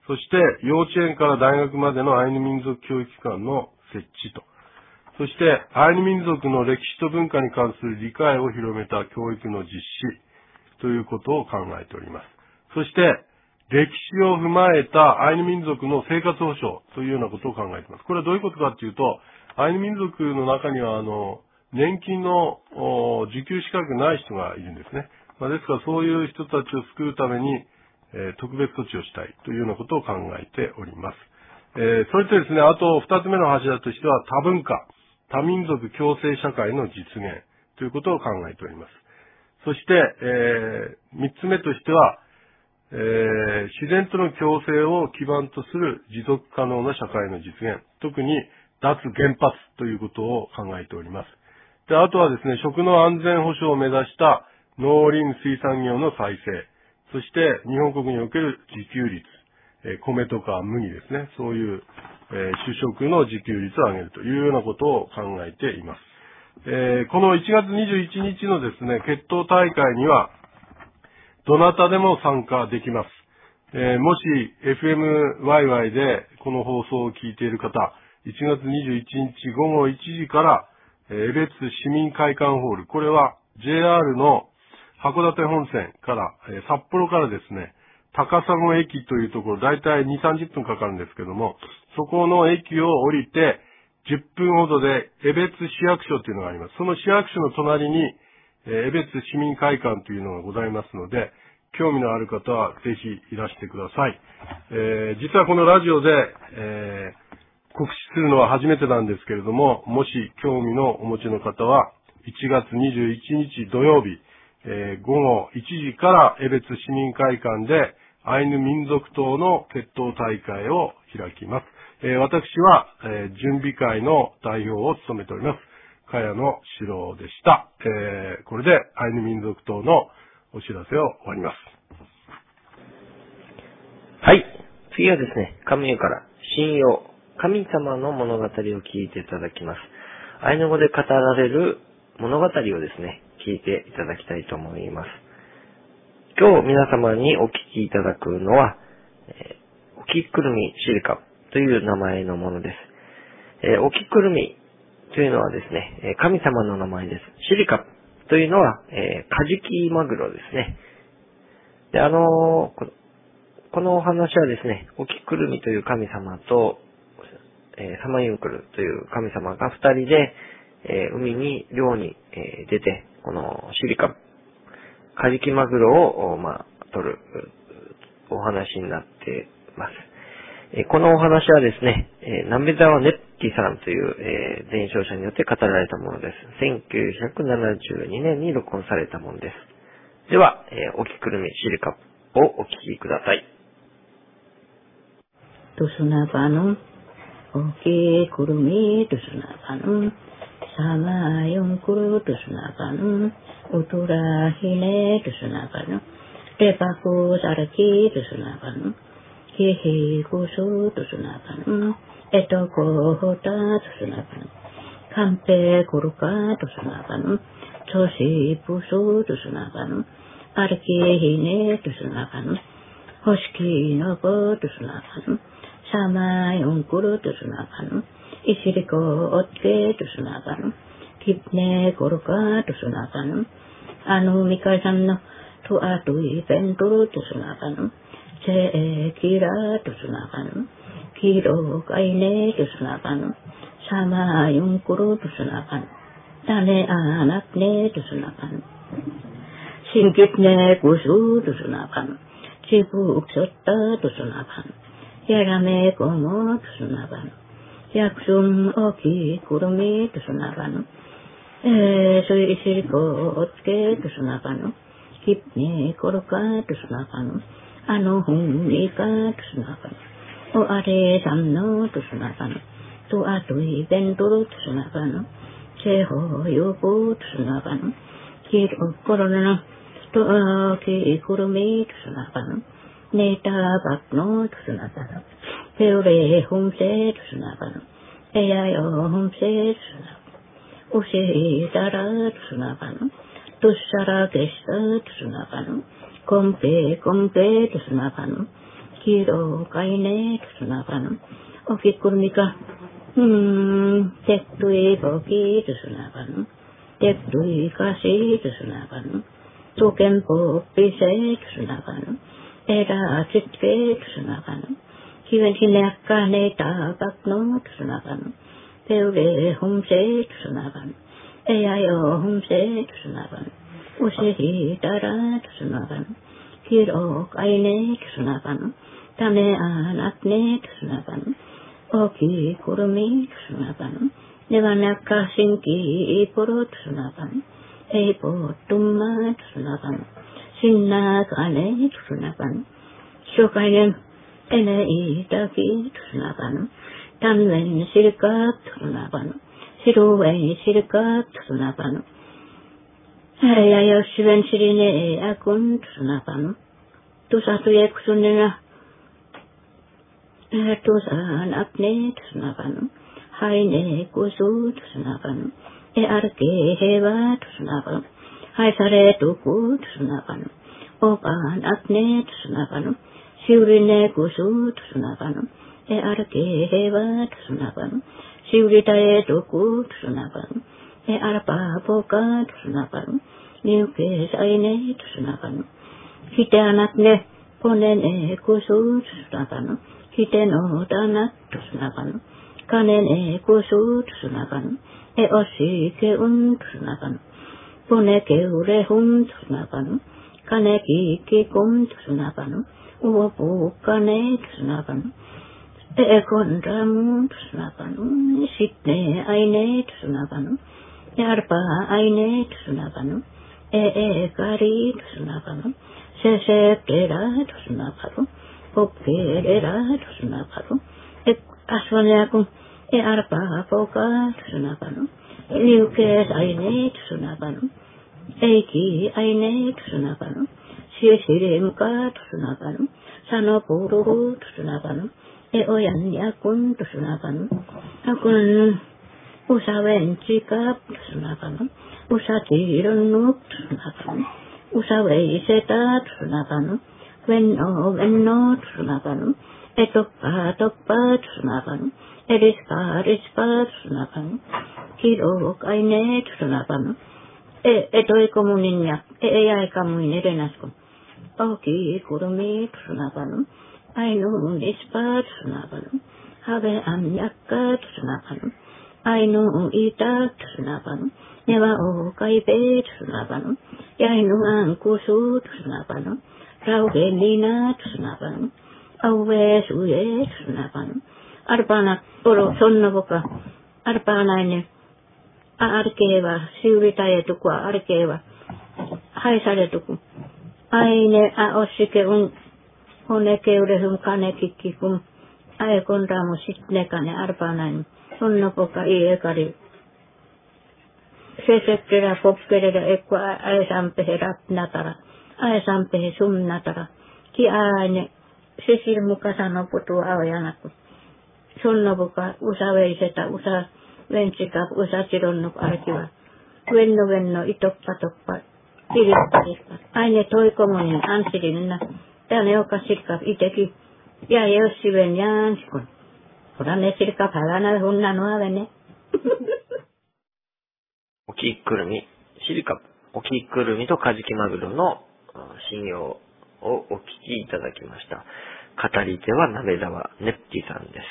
S2: そして幼稚園から大学までのアイヌ民族教育機関の設置と、そしてアイヌ民族の歴史と文化に関する理解を広めた教育の実施ということを考えております。そして歴史を踏まえたアイヌ民族の生活保障というようなことを考えています。これはどういうことかというと、アイヌ民族の中にはあの年金の受給資格ない人がいるんですね。まあ、ですからそういう人たちを救うために、えー、特別措置をしたいというようなことを考えております。えー、それとですね、あと二つ目の柱としては多文化、多民族共生社会の実現ということを考えております。そして、えー、三つ目としては、えー、自然との共生を基盤とする持続可能な社会の実現、特に脱原発ということを考えております。で、あとはですね、食の安全保障を目指した農林水産業の再生、そして日本国における自給率、えー、米とか麦ですね、そういう、えー、主食の自給率を上げるというようなことを考えています。えー、このいちがつにじゅういちにちのですね、決闘大会には、どなたでも参加できます。えー、もし エフエムワイワイ でこの放送を聞いている方、いちがつにじゅういちにちごごいちじから、えー、江別市民会館ホール、これは ジェイアール の函館本線から、えー、札幌からですね、高砂駅というところ、だいたいにじゅう、さんじゅっぷんかかるんですけども、そこの駅を降りて、じゅっぷんほどで江別市役所というのがあります。その市役所の隣に、えー、江別市民会館というのがございますので、興味のある方はぜひいらしてください。えー、実はこのラジオで、えー、告知するのは初めてなんですけれども、もし興味のお持ちの方は、いちがつにじゅういちにち土曜日、えー、ごごいちじから江別市民会館でアイヌ民族党の決闘大会を開きます。えー、私は、えー、準備会の代表を務めております。茅野史郎でした。えー、これでアイヌ民族党のお知らせを終わります。
S6: はい。次はですね、神湯から神謡、神様の物語を聞いていただきます。アイヌ語で語られる物語をですね、聞いていただきたいと思います。今日皆様にお聞きいただくのは、えー、おきくるみしりかという名前のものです。えー、おきくるみというのはですね、神様の名前です。しりかというのは、えー、カジキマグロですね。で、あのー、このお話はですね、おきくるみという神様と、えー、サマユンクルという神様が二人で、えー、海に漁に、えー、出て、このシリカ、カジキマグロを、まあ、取るお話になっています。えー、このお話はですね、えー、ナメダワネッティさんという、えー、伝承者によって語られたものです。せんきゅうひゃくななじゅうにねんに録音されたものです。では、えー、おきくるみシリカをお聞きください。
S7: トスナバヌおきくるみトスナバヌサマヨンクルトスナバヌウトラヒネトスナバヌレパコサラキトスナバヌヒヒコソトスナバヌエトコホタトスナバヌカンペコルカトスナバヌチョシプソトスナバヌアルキヒネトスナバヌホシキノコトスナバヌサマヨンクルトスナバヌイシリコオッケトスナバヌキプネコルカトスナバヌアヌミカサンのトアトイペントルトスナバヌチェキラトスナバヌキロカイネトスナバヌサマヨンクルトスナバヌタネアナクネトスナバヌシンキプネクストスナバヌチプクソッタトスナバヌやらめこもとすなばぬ。やくすんおきくるみとすなばぬ。えー、そいしりこおつけとすなばぬ。きっにころかとすなばぬ。あのほんにかとすなばぬ。おあれさんのとすなばぬ。とあといべんとるとすなばぬ。せほよことすなばぬ。きろころなとおきくるみとすなばぬ。ネタバクノトスナバノペオレホンセトスナバノエヤヨホンセトスナバノオシエダラトスナバノトシャラゲスタトスナバノコンペコンペトスナバノ黄色かいねとすなかの。おきくるみか。うーん、てっといぼきとすなかの。てっといかしとすなかの。とけんぽぴせとすなかの。えらちっけとすなかの。きべんひねっかねたばくのとすなかの。てうれほんせとすなかの。えやよほんせとすなかの。おせひたらとすなかの。きろかいねとすなかの。ためあなくねとすなかの。おきいくるみとすなかの。ねばなかしんきいぽろとすなかの。えいぽとんまとすなかの。しんなかねとすなかの。しょかいねえねいたきとすなかの。たんめんしるかとすなかの。しろえんしるかとすなかの。えやよしべんしりねえあくんとすなかの。とさとえくすねな。えとさなくねとすなかの。はいねこそとすなかの。えあるけへわとすなかの。はいされとくとすなかの。おかなくねとすなかの。しうりねこそとすなかの。えあるけへわとすなかの。しうりたえとくとすなかの。えあらぱぽかとすなかの。にうけさいねとすなかの。きてあなくねぽねねこそとすなかの。きてのだなとすなかの。かねねこそとすなかの。えおしけうんとすなかの。ぽねけうれほんとすなかの。かねききこんとすなかの。うわぽかねとすなかの。えこんらむとすなかの。しっねあいねとすなかの。えあるぱあいねとすなかの。ええかりとすなかの。せせけらとすなかの。ぽっけれらとすなかの。えあすわねあくん。えあるぱぽかとすなかの。にうけさいねとすなかの。えいきあいねとすなかの。しえしれむかとすなかの。さのぽろほとすなかの。えおやんやくんとすなかの。あくん、うさべんちかとすなかの。うさちいろんのとすなかの。うさべいせたとすなかの。べんのべんのとすなかの。えとっぱとっぱとすなかの。えりすぱりすぱとすなかの。きろかいねとすなかの。え、えといこむにんや。え、えやいかむいねれなすこ。おきいくるみとすなかの。あいのりすぱとすなかの。はべあんやっかとすなかの。あいのいたとすなかの。ねわおかいべとすなかの。やいのあんこそとすなかの。らうげりなとすなかの。あうべすえとすなかの。あるぱな、おろ、そんなぼか。あるぱないね。あ、あるけは、しうりたえとくは、あるけは。はいされとく。あいね、あ、おしけうん。ほねけうれふんかねききくん。あえこんらもしっねかね、あるぱないね。そんなぼか、いいえかり。せせっけら、ぽっけれら、えっこ、あえさんぺへらなたら。あえさんぺへすんなたら。きあいね、せしるむかさのことあおやなく。そんなぼか、うさべいせた、うさ、ウェンチカ、うさちろんのあるきは。ウェンのウェンのいとっぱとっぱ。きりっぱりっぱ。あいね、といこむに、あんしりんな。だねおかしりか、いてき。やよしべんやんしこん。ほらねしりか、はがなふんなのあべね。
S6: おきくるみ、シリカ、おきくるみとカジキマグロの信用をお聞きいただきました。語り手は鍋沢ネッティさんです。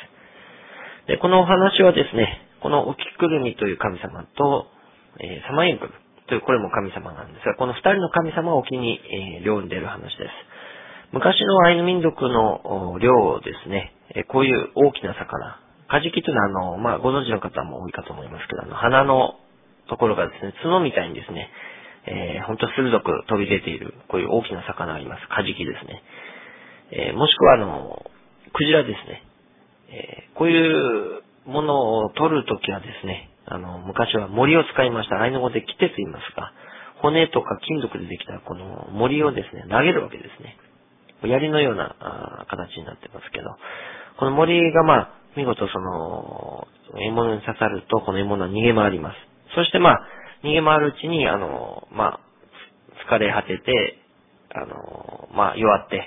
S6: で、このお話はですね、このおきくるみという神様と、えー、サマインクというこれも神様なんですが、この二人の神様をお気に、えー、漁に出る話です。昔のアイヌ民族の漁ですね、えー、こういう大きな魚、カジキというのはあの、まあ、ご存知の方も多いかと思いますけど、あの、鼻のところがですね、角みたいにですね、えー、ほんと鋭く飛び出ている、こういう大きな魚があります。カジキですね。えー、もしくはあの、クジラですね。えー、こういうものを取るときはですね、あの、昔は銛を使いました。アイヌ語でキテと言いますが、骨とか金属でできたこの銛をですね、投げるわけですね。槍のようなあ形になってますけど、この銛がまあ、見事その、獲物に刺さると、この獲物は逃げ回ります。そしてまあ、逃げ回るうちに、あの、まあ、疲れ果てて、あの、まあ、弱って、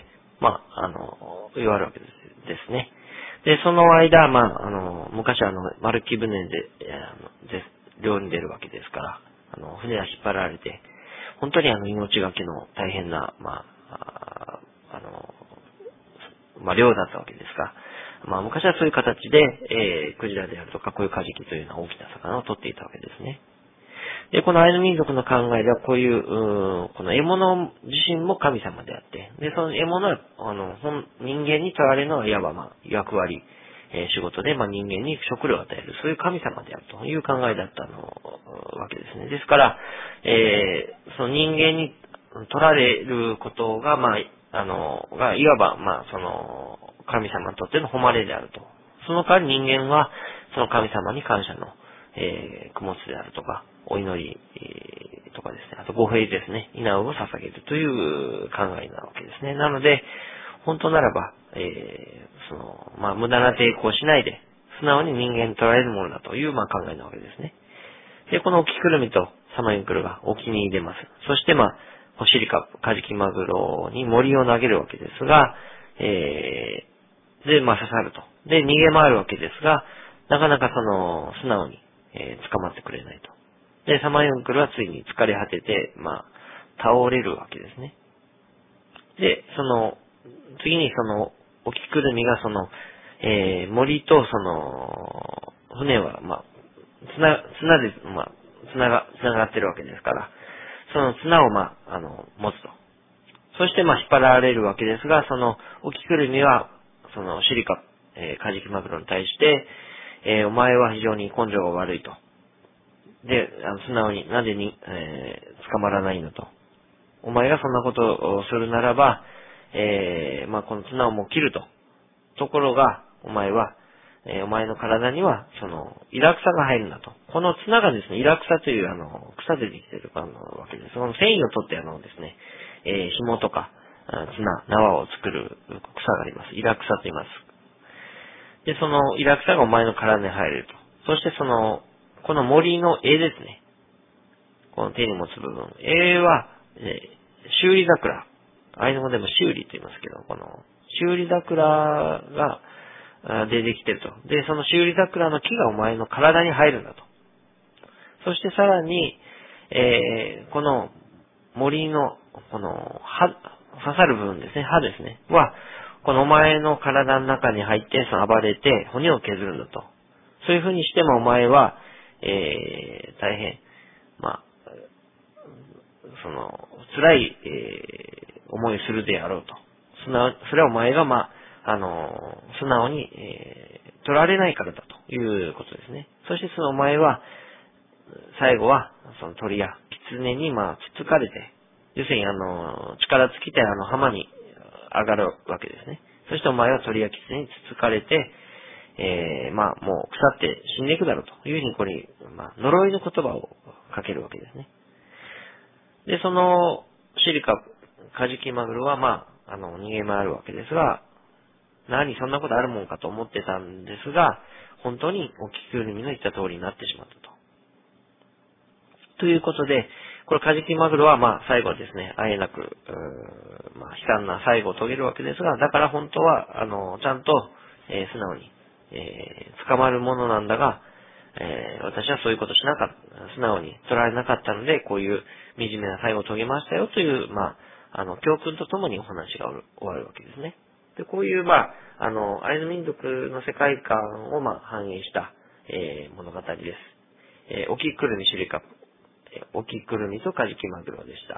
S6: まあ、あの、言われるわけですですね。で、その間、まあ、あの、昔あの、丸木舟で、あので漁に出るわけですから、あの、船が引っ張られて、本当にあの、命がけの大変な、まあ、あ, あの、まあ、漁だったわけですが、まあ、昔はそういう形で、えー、クジラであるとか、こういうカジキというような大きな魚を取っていたわけですね。で、このアイヌ民族の考えでは、こういう、うこの獲物自身も神様であって、で、その獲物は、あの、人間に取られるのは、いわば、まあ、役割、えー、仕事で、まあ、人間に食料を与える、そういう神様であるという考えだったのわけですね。ですから、えー、その人間に取られることが、まあ、あの、が、いわば、まあ、その、神様にとっての誉れであると。その代わり人間は、その神様に感謝の、えー、供物であるとか、お祈り、えー、とかですね、あと語弊ですね、稲を捧げるという考えなわけですね。なので、本当ならば、えー、その、まあ、無駄な抵抗をしないで、素直に人間に取られるものだという、まあ、考えなわけですね。で、このオキクルミとサマユンクルが沖に出ます。そして、まあ、ホシリカ、カジキマグロに森を投げるわけですが、えー、で、まあ、刺さると。で、逃げ回るわけですが、なかなかその、素直に、えー、捕まってくれないと。で、サマユンクルはついに疲れ果てて、まあ、倒れるわけですね。で、その、次にその、オキクルミがその、えー、森とその、船は、まあ、綱、綱で、まあ、綱が、繋がってるわけですから、その綱を、まあ、あの、持つと。そして、まあ、引っ張られるわけですが、その、オキクルミは、その、シリカ、えー、カジキマグロに対して、えー、お前は非常に根性が悪いと。で、あの素直に、なんでに、えー、捕まらないのと。お前がそんなことをするならば、えー、まあ、この綱をもう切ると。ところが、お前は、えー、お前の体には、その、イラクサが入るんだと。この綱がですね、イラクサという、あの、草でできているあのわけです。その繊維を取って、あのですね、えー、紐とか、綱、縄を作る草があります。イラクサと言います。で、その、イラクサがお前の体に入ると。そしてその、この森の絵ですね。この手に持つ部分。絵は、えー、修理桜。アイヌ語でも修理と言いますけど、この、修理桜が、でできてると。で、その修理桜の木がお前の体に入るんだと。そしてさらに、えー、この森の、この、歯、刺さる部分ですね、歯ですね。は、このお前の体の中に入って、その暴れて骨を削るんだと。そういう風にしてもお前は、えー、大変、まあ、その、辛い、えー、思いをするであろうと。それはお前が、まあ、あの、素直に、えー、取られないからだということですね。そしてそのお前は、最後は、その鳥や狐に、まあ、つつかれて、要するに、あの、力尽きて、あの、浜に上がるわけですね。そしてお前は鳥や狐につつかれて、えー、まあ、もう腐って死んでいくだろうというふうに、これ、まあ、呪いの言葉をかけるわけですね。で、その、シリカ、カジキマグロは、まあ、あの、逃げ回るわけですが、何、そんなことあるもんかと思ってたんですが、本当にオキクルミの言った通りになってしまったと。ということで、これカジキマグロは、まあ、最後はですね、あえなく、まあ、悲惨な最後を遂げるわけですが、だから本当は、あの、ちゃんと、えー、素直に、えー、捕まるものなんだが、えー、私はそういうことしなかった、素直に取られなかったので、こういう惨めな最後を遂げましたよという、まあ、あの、教訓とともにお話が終わるわけですね。で、こういう、まあ、あの、アイヌ民族の世界観を、まあ、反映した、えー、物語です。えー、オキクルミシュリカ、えー、オキクルミとカジキマグロでした。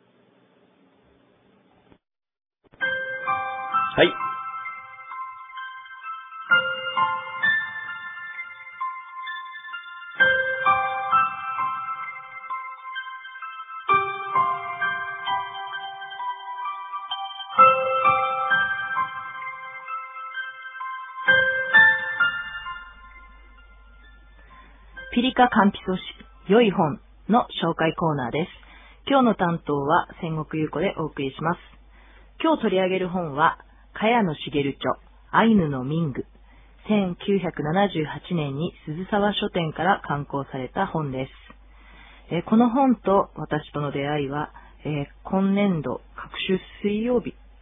S6: はい。
S3: ピリカカンピソシ、良い本の紹介コーナーです。今日の担当は千国優子でお送りします。今日取り上げる本は、茅野茂著、アイヌの民具、せんきゅうひゃくななじゅうはちねんに鈴沢書店から刊行された本です。えー、この本と私との出会いは、えー、今年度各種水曜日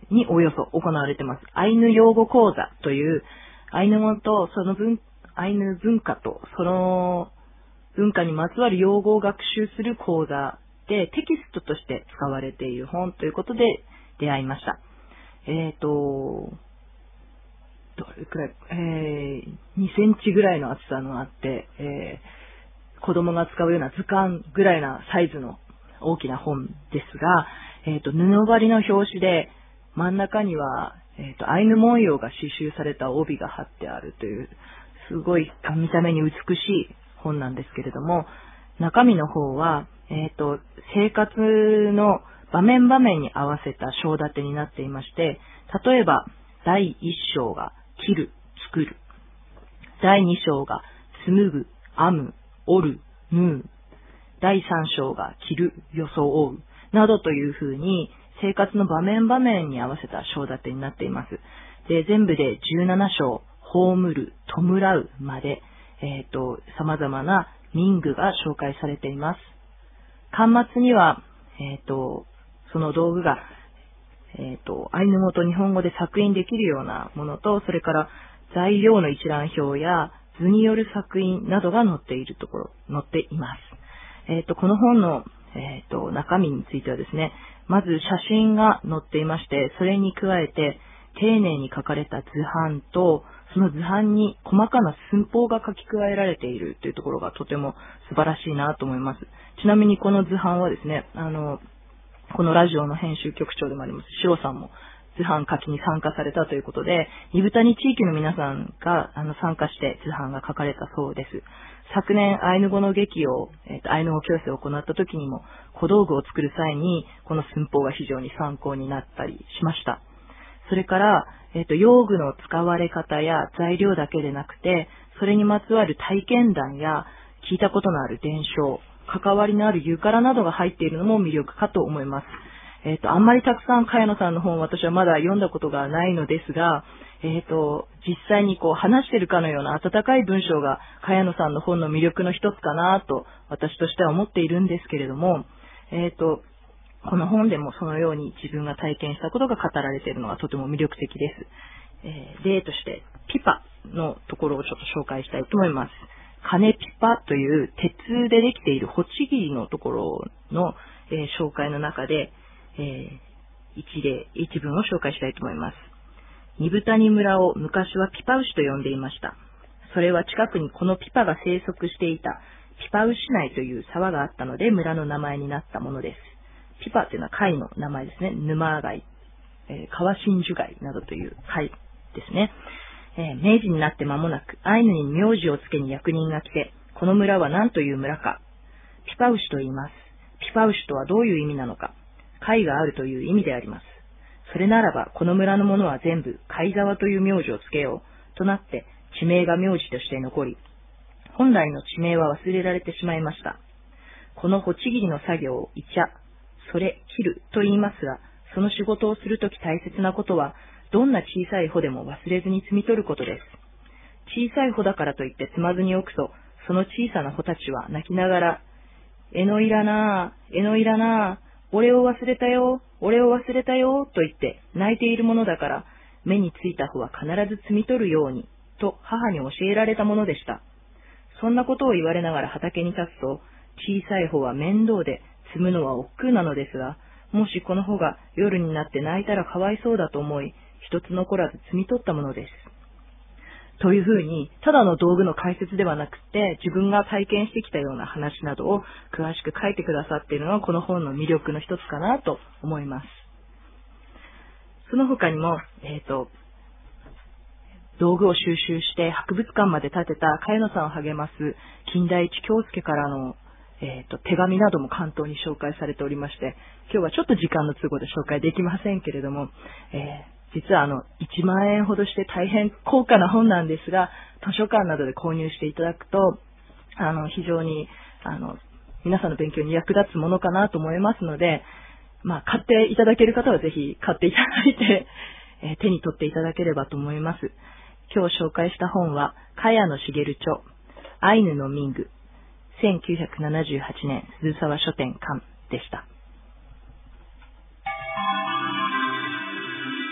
S3: におよそ行われています。アイヌ用語講座という、アイヌ語とその文、アイヌ文化とその文化にまつわる用語を学習する講座でテキストとして使われている本ということで出会いました。えっと、どれくらい、えー、にセンチぐらいの厚さのあって、えー、子供が使うような図鑑ぐらいなサイズの大きな本ですが、えっと、布張りの表紙で真ん中には、えっと、アイヌ文様が刺繍された帯が貼ってあるという、すごい見た目に美しい本なんですけれども、中身の方は、えっと、生活の場面場面に合わせた章立てになっていまして、例えば、だいいっ章が切る、作る。だいに章が紡ぐ、編む、織る、縫う。だいさん章が着る、装う。などというふうに、生活の場面場面に合わせた章立てになっています。で、全部でじゅうなな章、葬る、弔うまで、えっと、様々な民具が紹介されています。巻末には、えっと、その道具が、えっと、アイヌ語と日本語で作品できるようなものと、それから材料の一覧表や図による作品などが載っているところ、載っています。えっと、この本の、えっと、中身についてはですね、まず写真が載っていまして、それに加えて丁寧に書かれた図版と、その図版に細かな寸法が書き加えられているというところがとても素晴らしいなと思います。ちなみにこの図版はですね、あの、このラジオの編集局長でもあります、シロさんも図版書きに参加されたということで、二部谷地域の皆さんがあの参加して図版が書かれたそうです。昨年、アイヌ語の劇を、えっと、アイヌ語教室を行った時にも、小道具を作る際に、この寸法が非常に参考になったりしました。それから、えっと、用具の使われ方や材料だけでなくて、それにまつわる体験談や、聞いたことのある伝承、関わりのある湯からなどが入っているのも魅力かと思います。えっと、あんまりたくさん茅野さんの本を私はまだ読んだことがないのですが、えっと、実際にこう話しているかのような温かい文章が茅野さんの本の魅力の一つかなと私としては思っているんですけれども、えっと、この本でもそのように自分が体験したことが語られているのはとても魅力的です。えー、例として、ピパのところをちょっと紹介したいと思います。金ピパという鉄でできているホチギリのところの、えー、紹介の中で、えー、一例、一文を紹介したいと思います。二部谷村を昔はピパ牛と呼んでいました。それは近くにこのピパが生息していたピパ牛内という沢があったので村の名前になったものです。ピパというのは貝の名前ですね。沼貝、えー、川真珠貝などという貝ですね。えー、明治になって間もなくアイヌに名字をつけに役人が来て、この村は何という村か。ピパ牛と言います。ピパ牛とはどういう意味なのか。貝があるという意味であります。それならば、この村の者は全部、貝沢という名字をつけよう、となって、地名が名字として残り、本来の地名は忘れられてしまいました。このホチギリの作業を、いちゃ、それ、切ると言いますが、その仕事をするとき大切なことは、どんな小さい穂でも忘れずに摘み取ることです。小さい穂だからといって摘まずに置くと、その小さな穂たちは泣きながら、えのいらなぁ、えのいらなぁ、俺を忘れたよ、俺を忘れたよ、と言って泣いているものだから、目についた穂は必ず摘み取るように、と母に教えられたものでした。そんなことを言われながら畑に立つと、小さい穂は面倒で摘むのは億劫なのですが、もしこの穂が夜になって泣いたらかわいそうだと思い、一つ残らず摘み取ったものです。というふうに、ただの道具の解説ではなくて、自分が体験してきたような話などを詳しく書いてくださっているのは、この本の魅力の一つかなと思います。その他にも、えっと、道具を収集して博物館まで建てた茅野さんを励ます金田一京介からの、えっと、手紙なども関東に紹介されておりまして、今日はちょっと時間の都合で紹介できませんけれども、えー実はあの、いちまんえんほどして大変高価な本なんですが、図書館などで購入していただくと、あの、非常に、あの、皆さんの勉強に役立つものかなと思いますので、まあ、買っていただける方はぜひ買っていただいて、えー、手に取っていただければと思います。今日紹介した本は、茅野茂著、アイヌの民具、せんきゅうひゃくななじゅうはちねん、鈴沢書店館でした。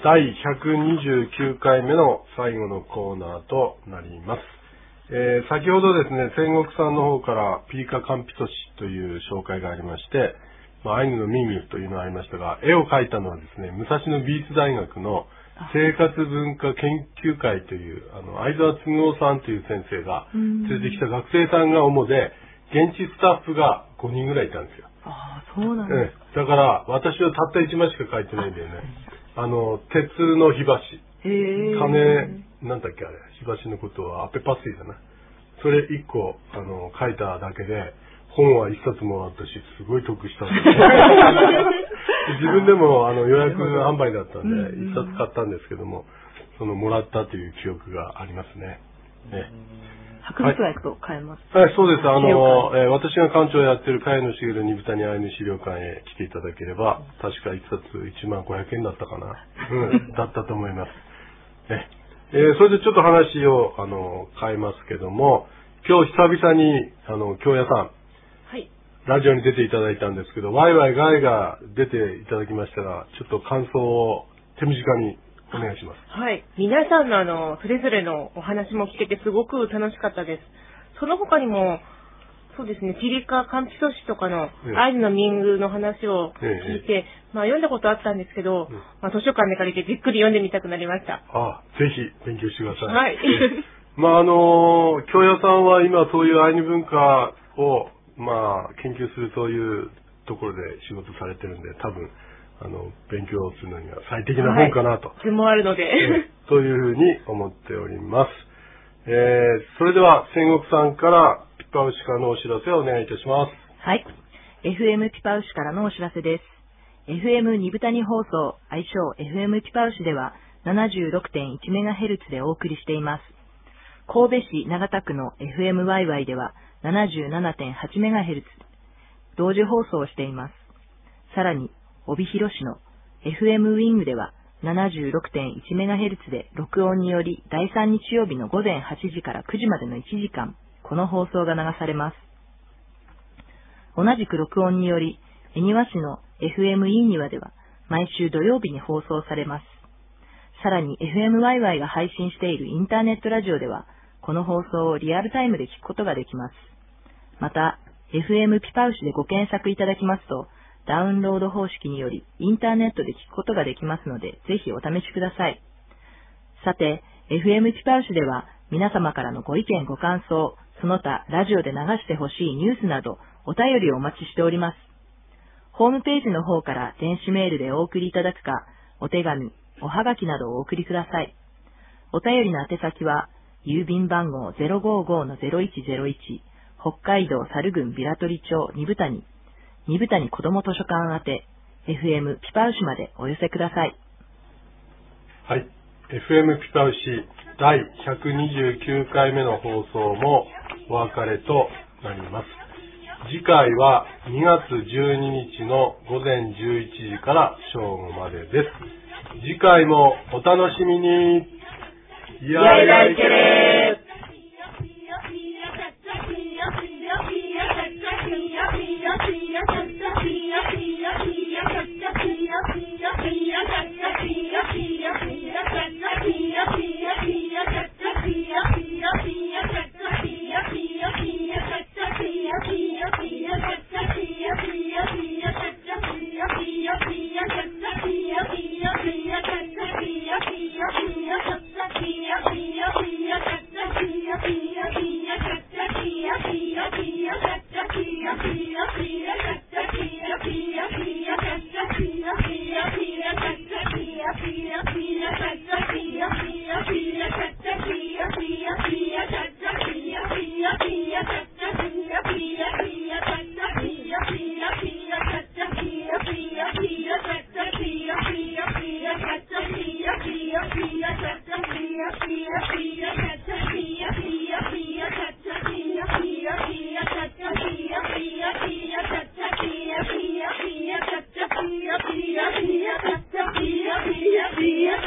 S2: だいひゃくにじゅうきゅうかいめの最後のコーナーとなります。えー、先ほどですね、仙石さんの方からピーカカンピトシという紹介がありまして、まあ、アイヌのミミュというのがありましたが、絵を描いたのはですね、武蔵野美術大学の生活文化研究会という、あの、相沢嗣夫さんという先生が連れてきた学生さんが主で、現地スタッフがごにんぐらいいたんですよ。
S3: ああ、そうなんですか。
S2: ええ、だから、私はたったいちまいしか描いてないんだよね。あの、鉄の火箸。
S3: へえ。
S2: 金、なんだっけあれ、火箸のことはアペパスイだな。それいっこ、あの、書いただけで、本はいっさつもらったし、すごい得したんです自分でもあの予約販売だったんで、いっさつ買ったんですけども、そのもらったという記憶がありますね。ね、
S3: 博物館行くと買えます。
S2: はい、はい、そうです。あの、えー、私が館長をやってる茅野茂二豚にアイヌ資料館へ来ていただければ、確かいっさついちまんごひゃくえんだったかな。うん、だったと思います。ね、えー、それでちょっと話を、あの、変えますけども、今日久々に、あの、京屋さん、
S4: はい。
S2: ラジオに出ていただいたんですけど、ワイワイガイが出ていただきましたが、ちょっと感想を手短にお願いします。
S4: はい。皆さんのあの、それぞれのお話も聞けてすごく楽しかったです。その他にも、そうですね、ピリカ・カンピソシとかのアイヌの民具の話を聞いて、ええ、まあ読んだことあったんですけど、うん、まあ図書館で借りてじっくり読んでみたくなりました。
S2: ああ、ぜひ勉強してください。
S4: はい。
S2: まああの、京屋さんは今そういうアイヌ文化を、まあ研究するそういうところで仕事されてるんで、多分、あの、勉強するのには最適な本かなと。
S4: 図、はい、もあるので。
S2: というふうに思っております。えー、それでは、仙石さんからピパウシからのお知らせをお願いいたします。
S3: はい。エフエム ピパウシからのお知らせです。エフエム に豚に放送、愛称 エフエム ピパウシでは ななじゅうろくてんいちメガヘルツ でお送りしています。神戸市長田区の エフエムワイワイ では ななじゅうななてんはちメガヘルツ、同時放送をしています。さらに、帯広市の エフエム ウィングでは ななじゅうろくてんいちメガヘルツ で録音によりだいさん日曜日のごぜんはちじからくじまでのいちじかん、この放送が流されます。同じく録音により、恵庭市の エフエム インニワでは毎週土曜日に放送されます。さらに エフエムワイワイ が配信しているインターネットラジオでは、この放送をリアルタイムで聞くことができます。また、エフエム ピパウシでご検索いただきますと、ダウンロード方式によりインターネットで聞くことができますので、ぜひお試しください。さて、エフエム ピパウシでは皆様からのご意見ご感想、その他ラジオで流してほしいニュースなどお便りをお待ちしております。ホームページの方から電子メールでお送りいただくか、お手紙、おはがきなどをお送りください。お便りの宛先は、郵便番号 ゼロごーごーのゼロいちゼロいち、北海道猿郡平取町二豚に、二豚に子ども図書館宛て、エフエム ピパウシまでお寄せください。
S2: はい。エフエム ピパウシだいひゃくにじゅうきゅうかいめの放送もお別れとなります。次回はにがつじゅうににちのごぜんじゅういちじから正午までです。次回もお楽しみに。やいらいけれー。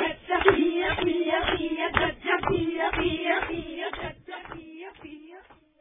S8: Pia, pia, pia, pia, pia, pia, pia.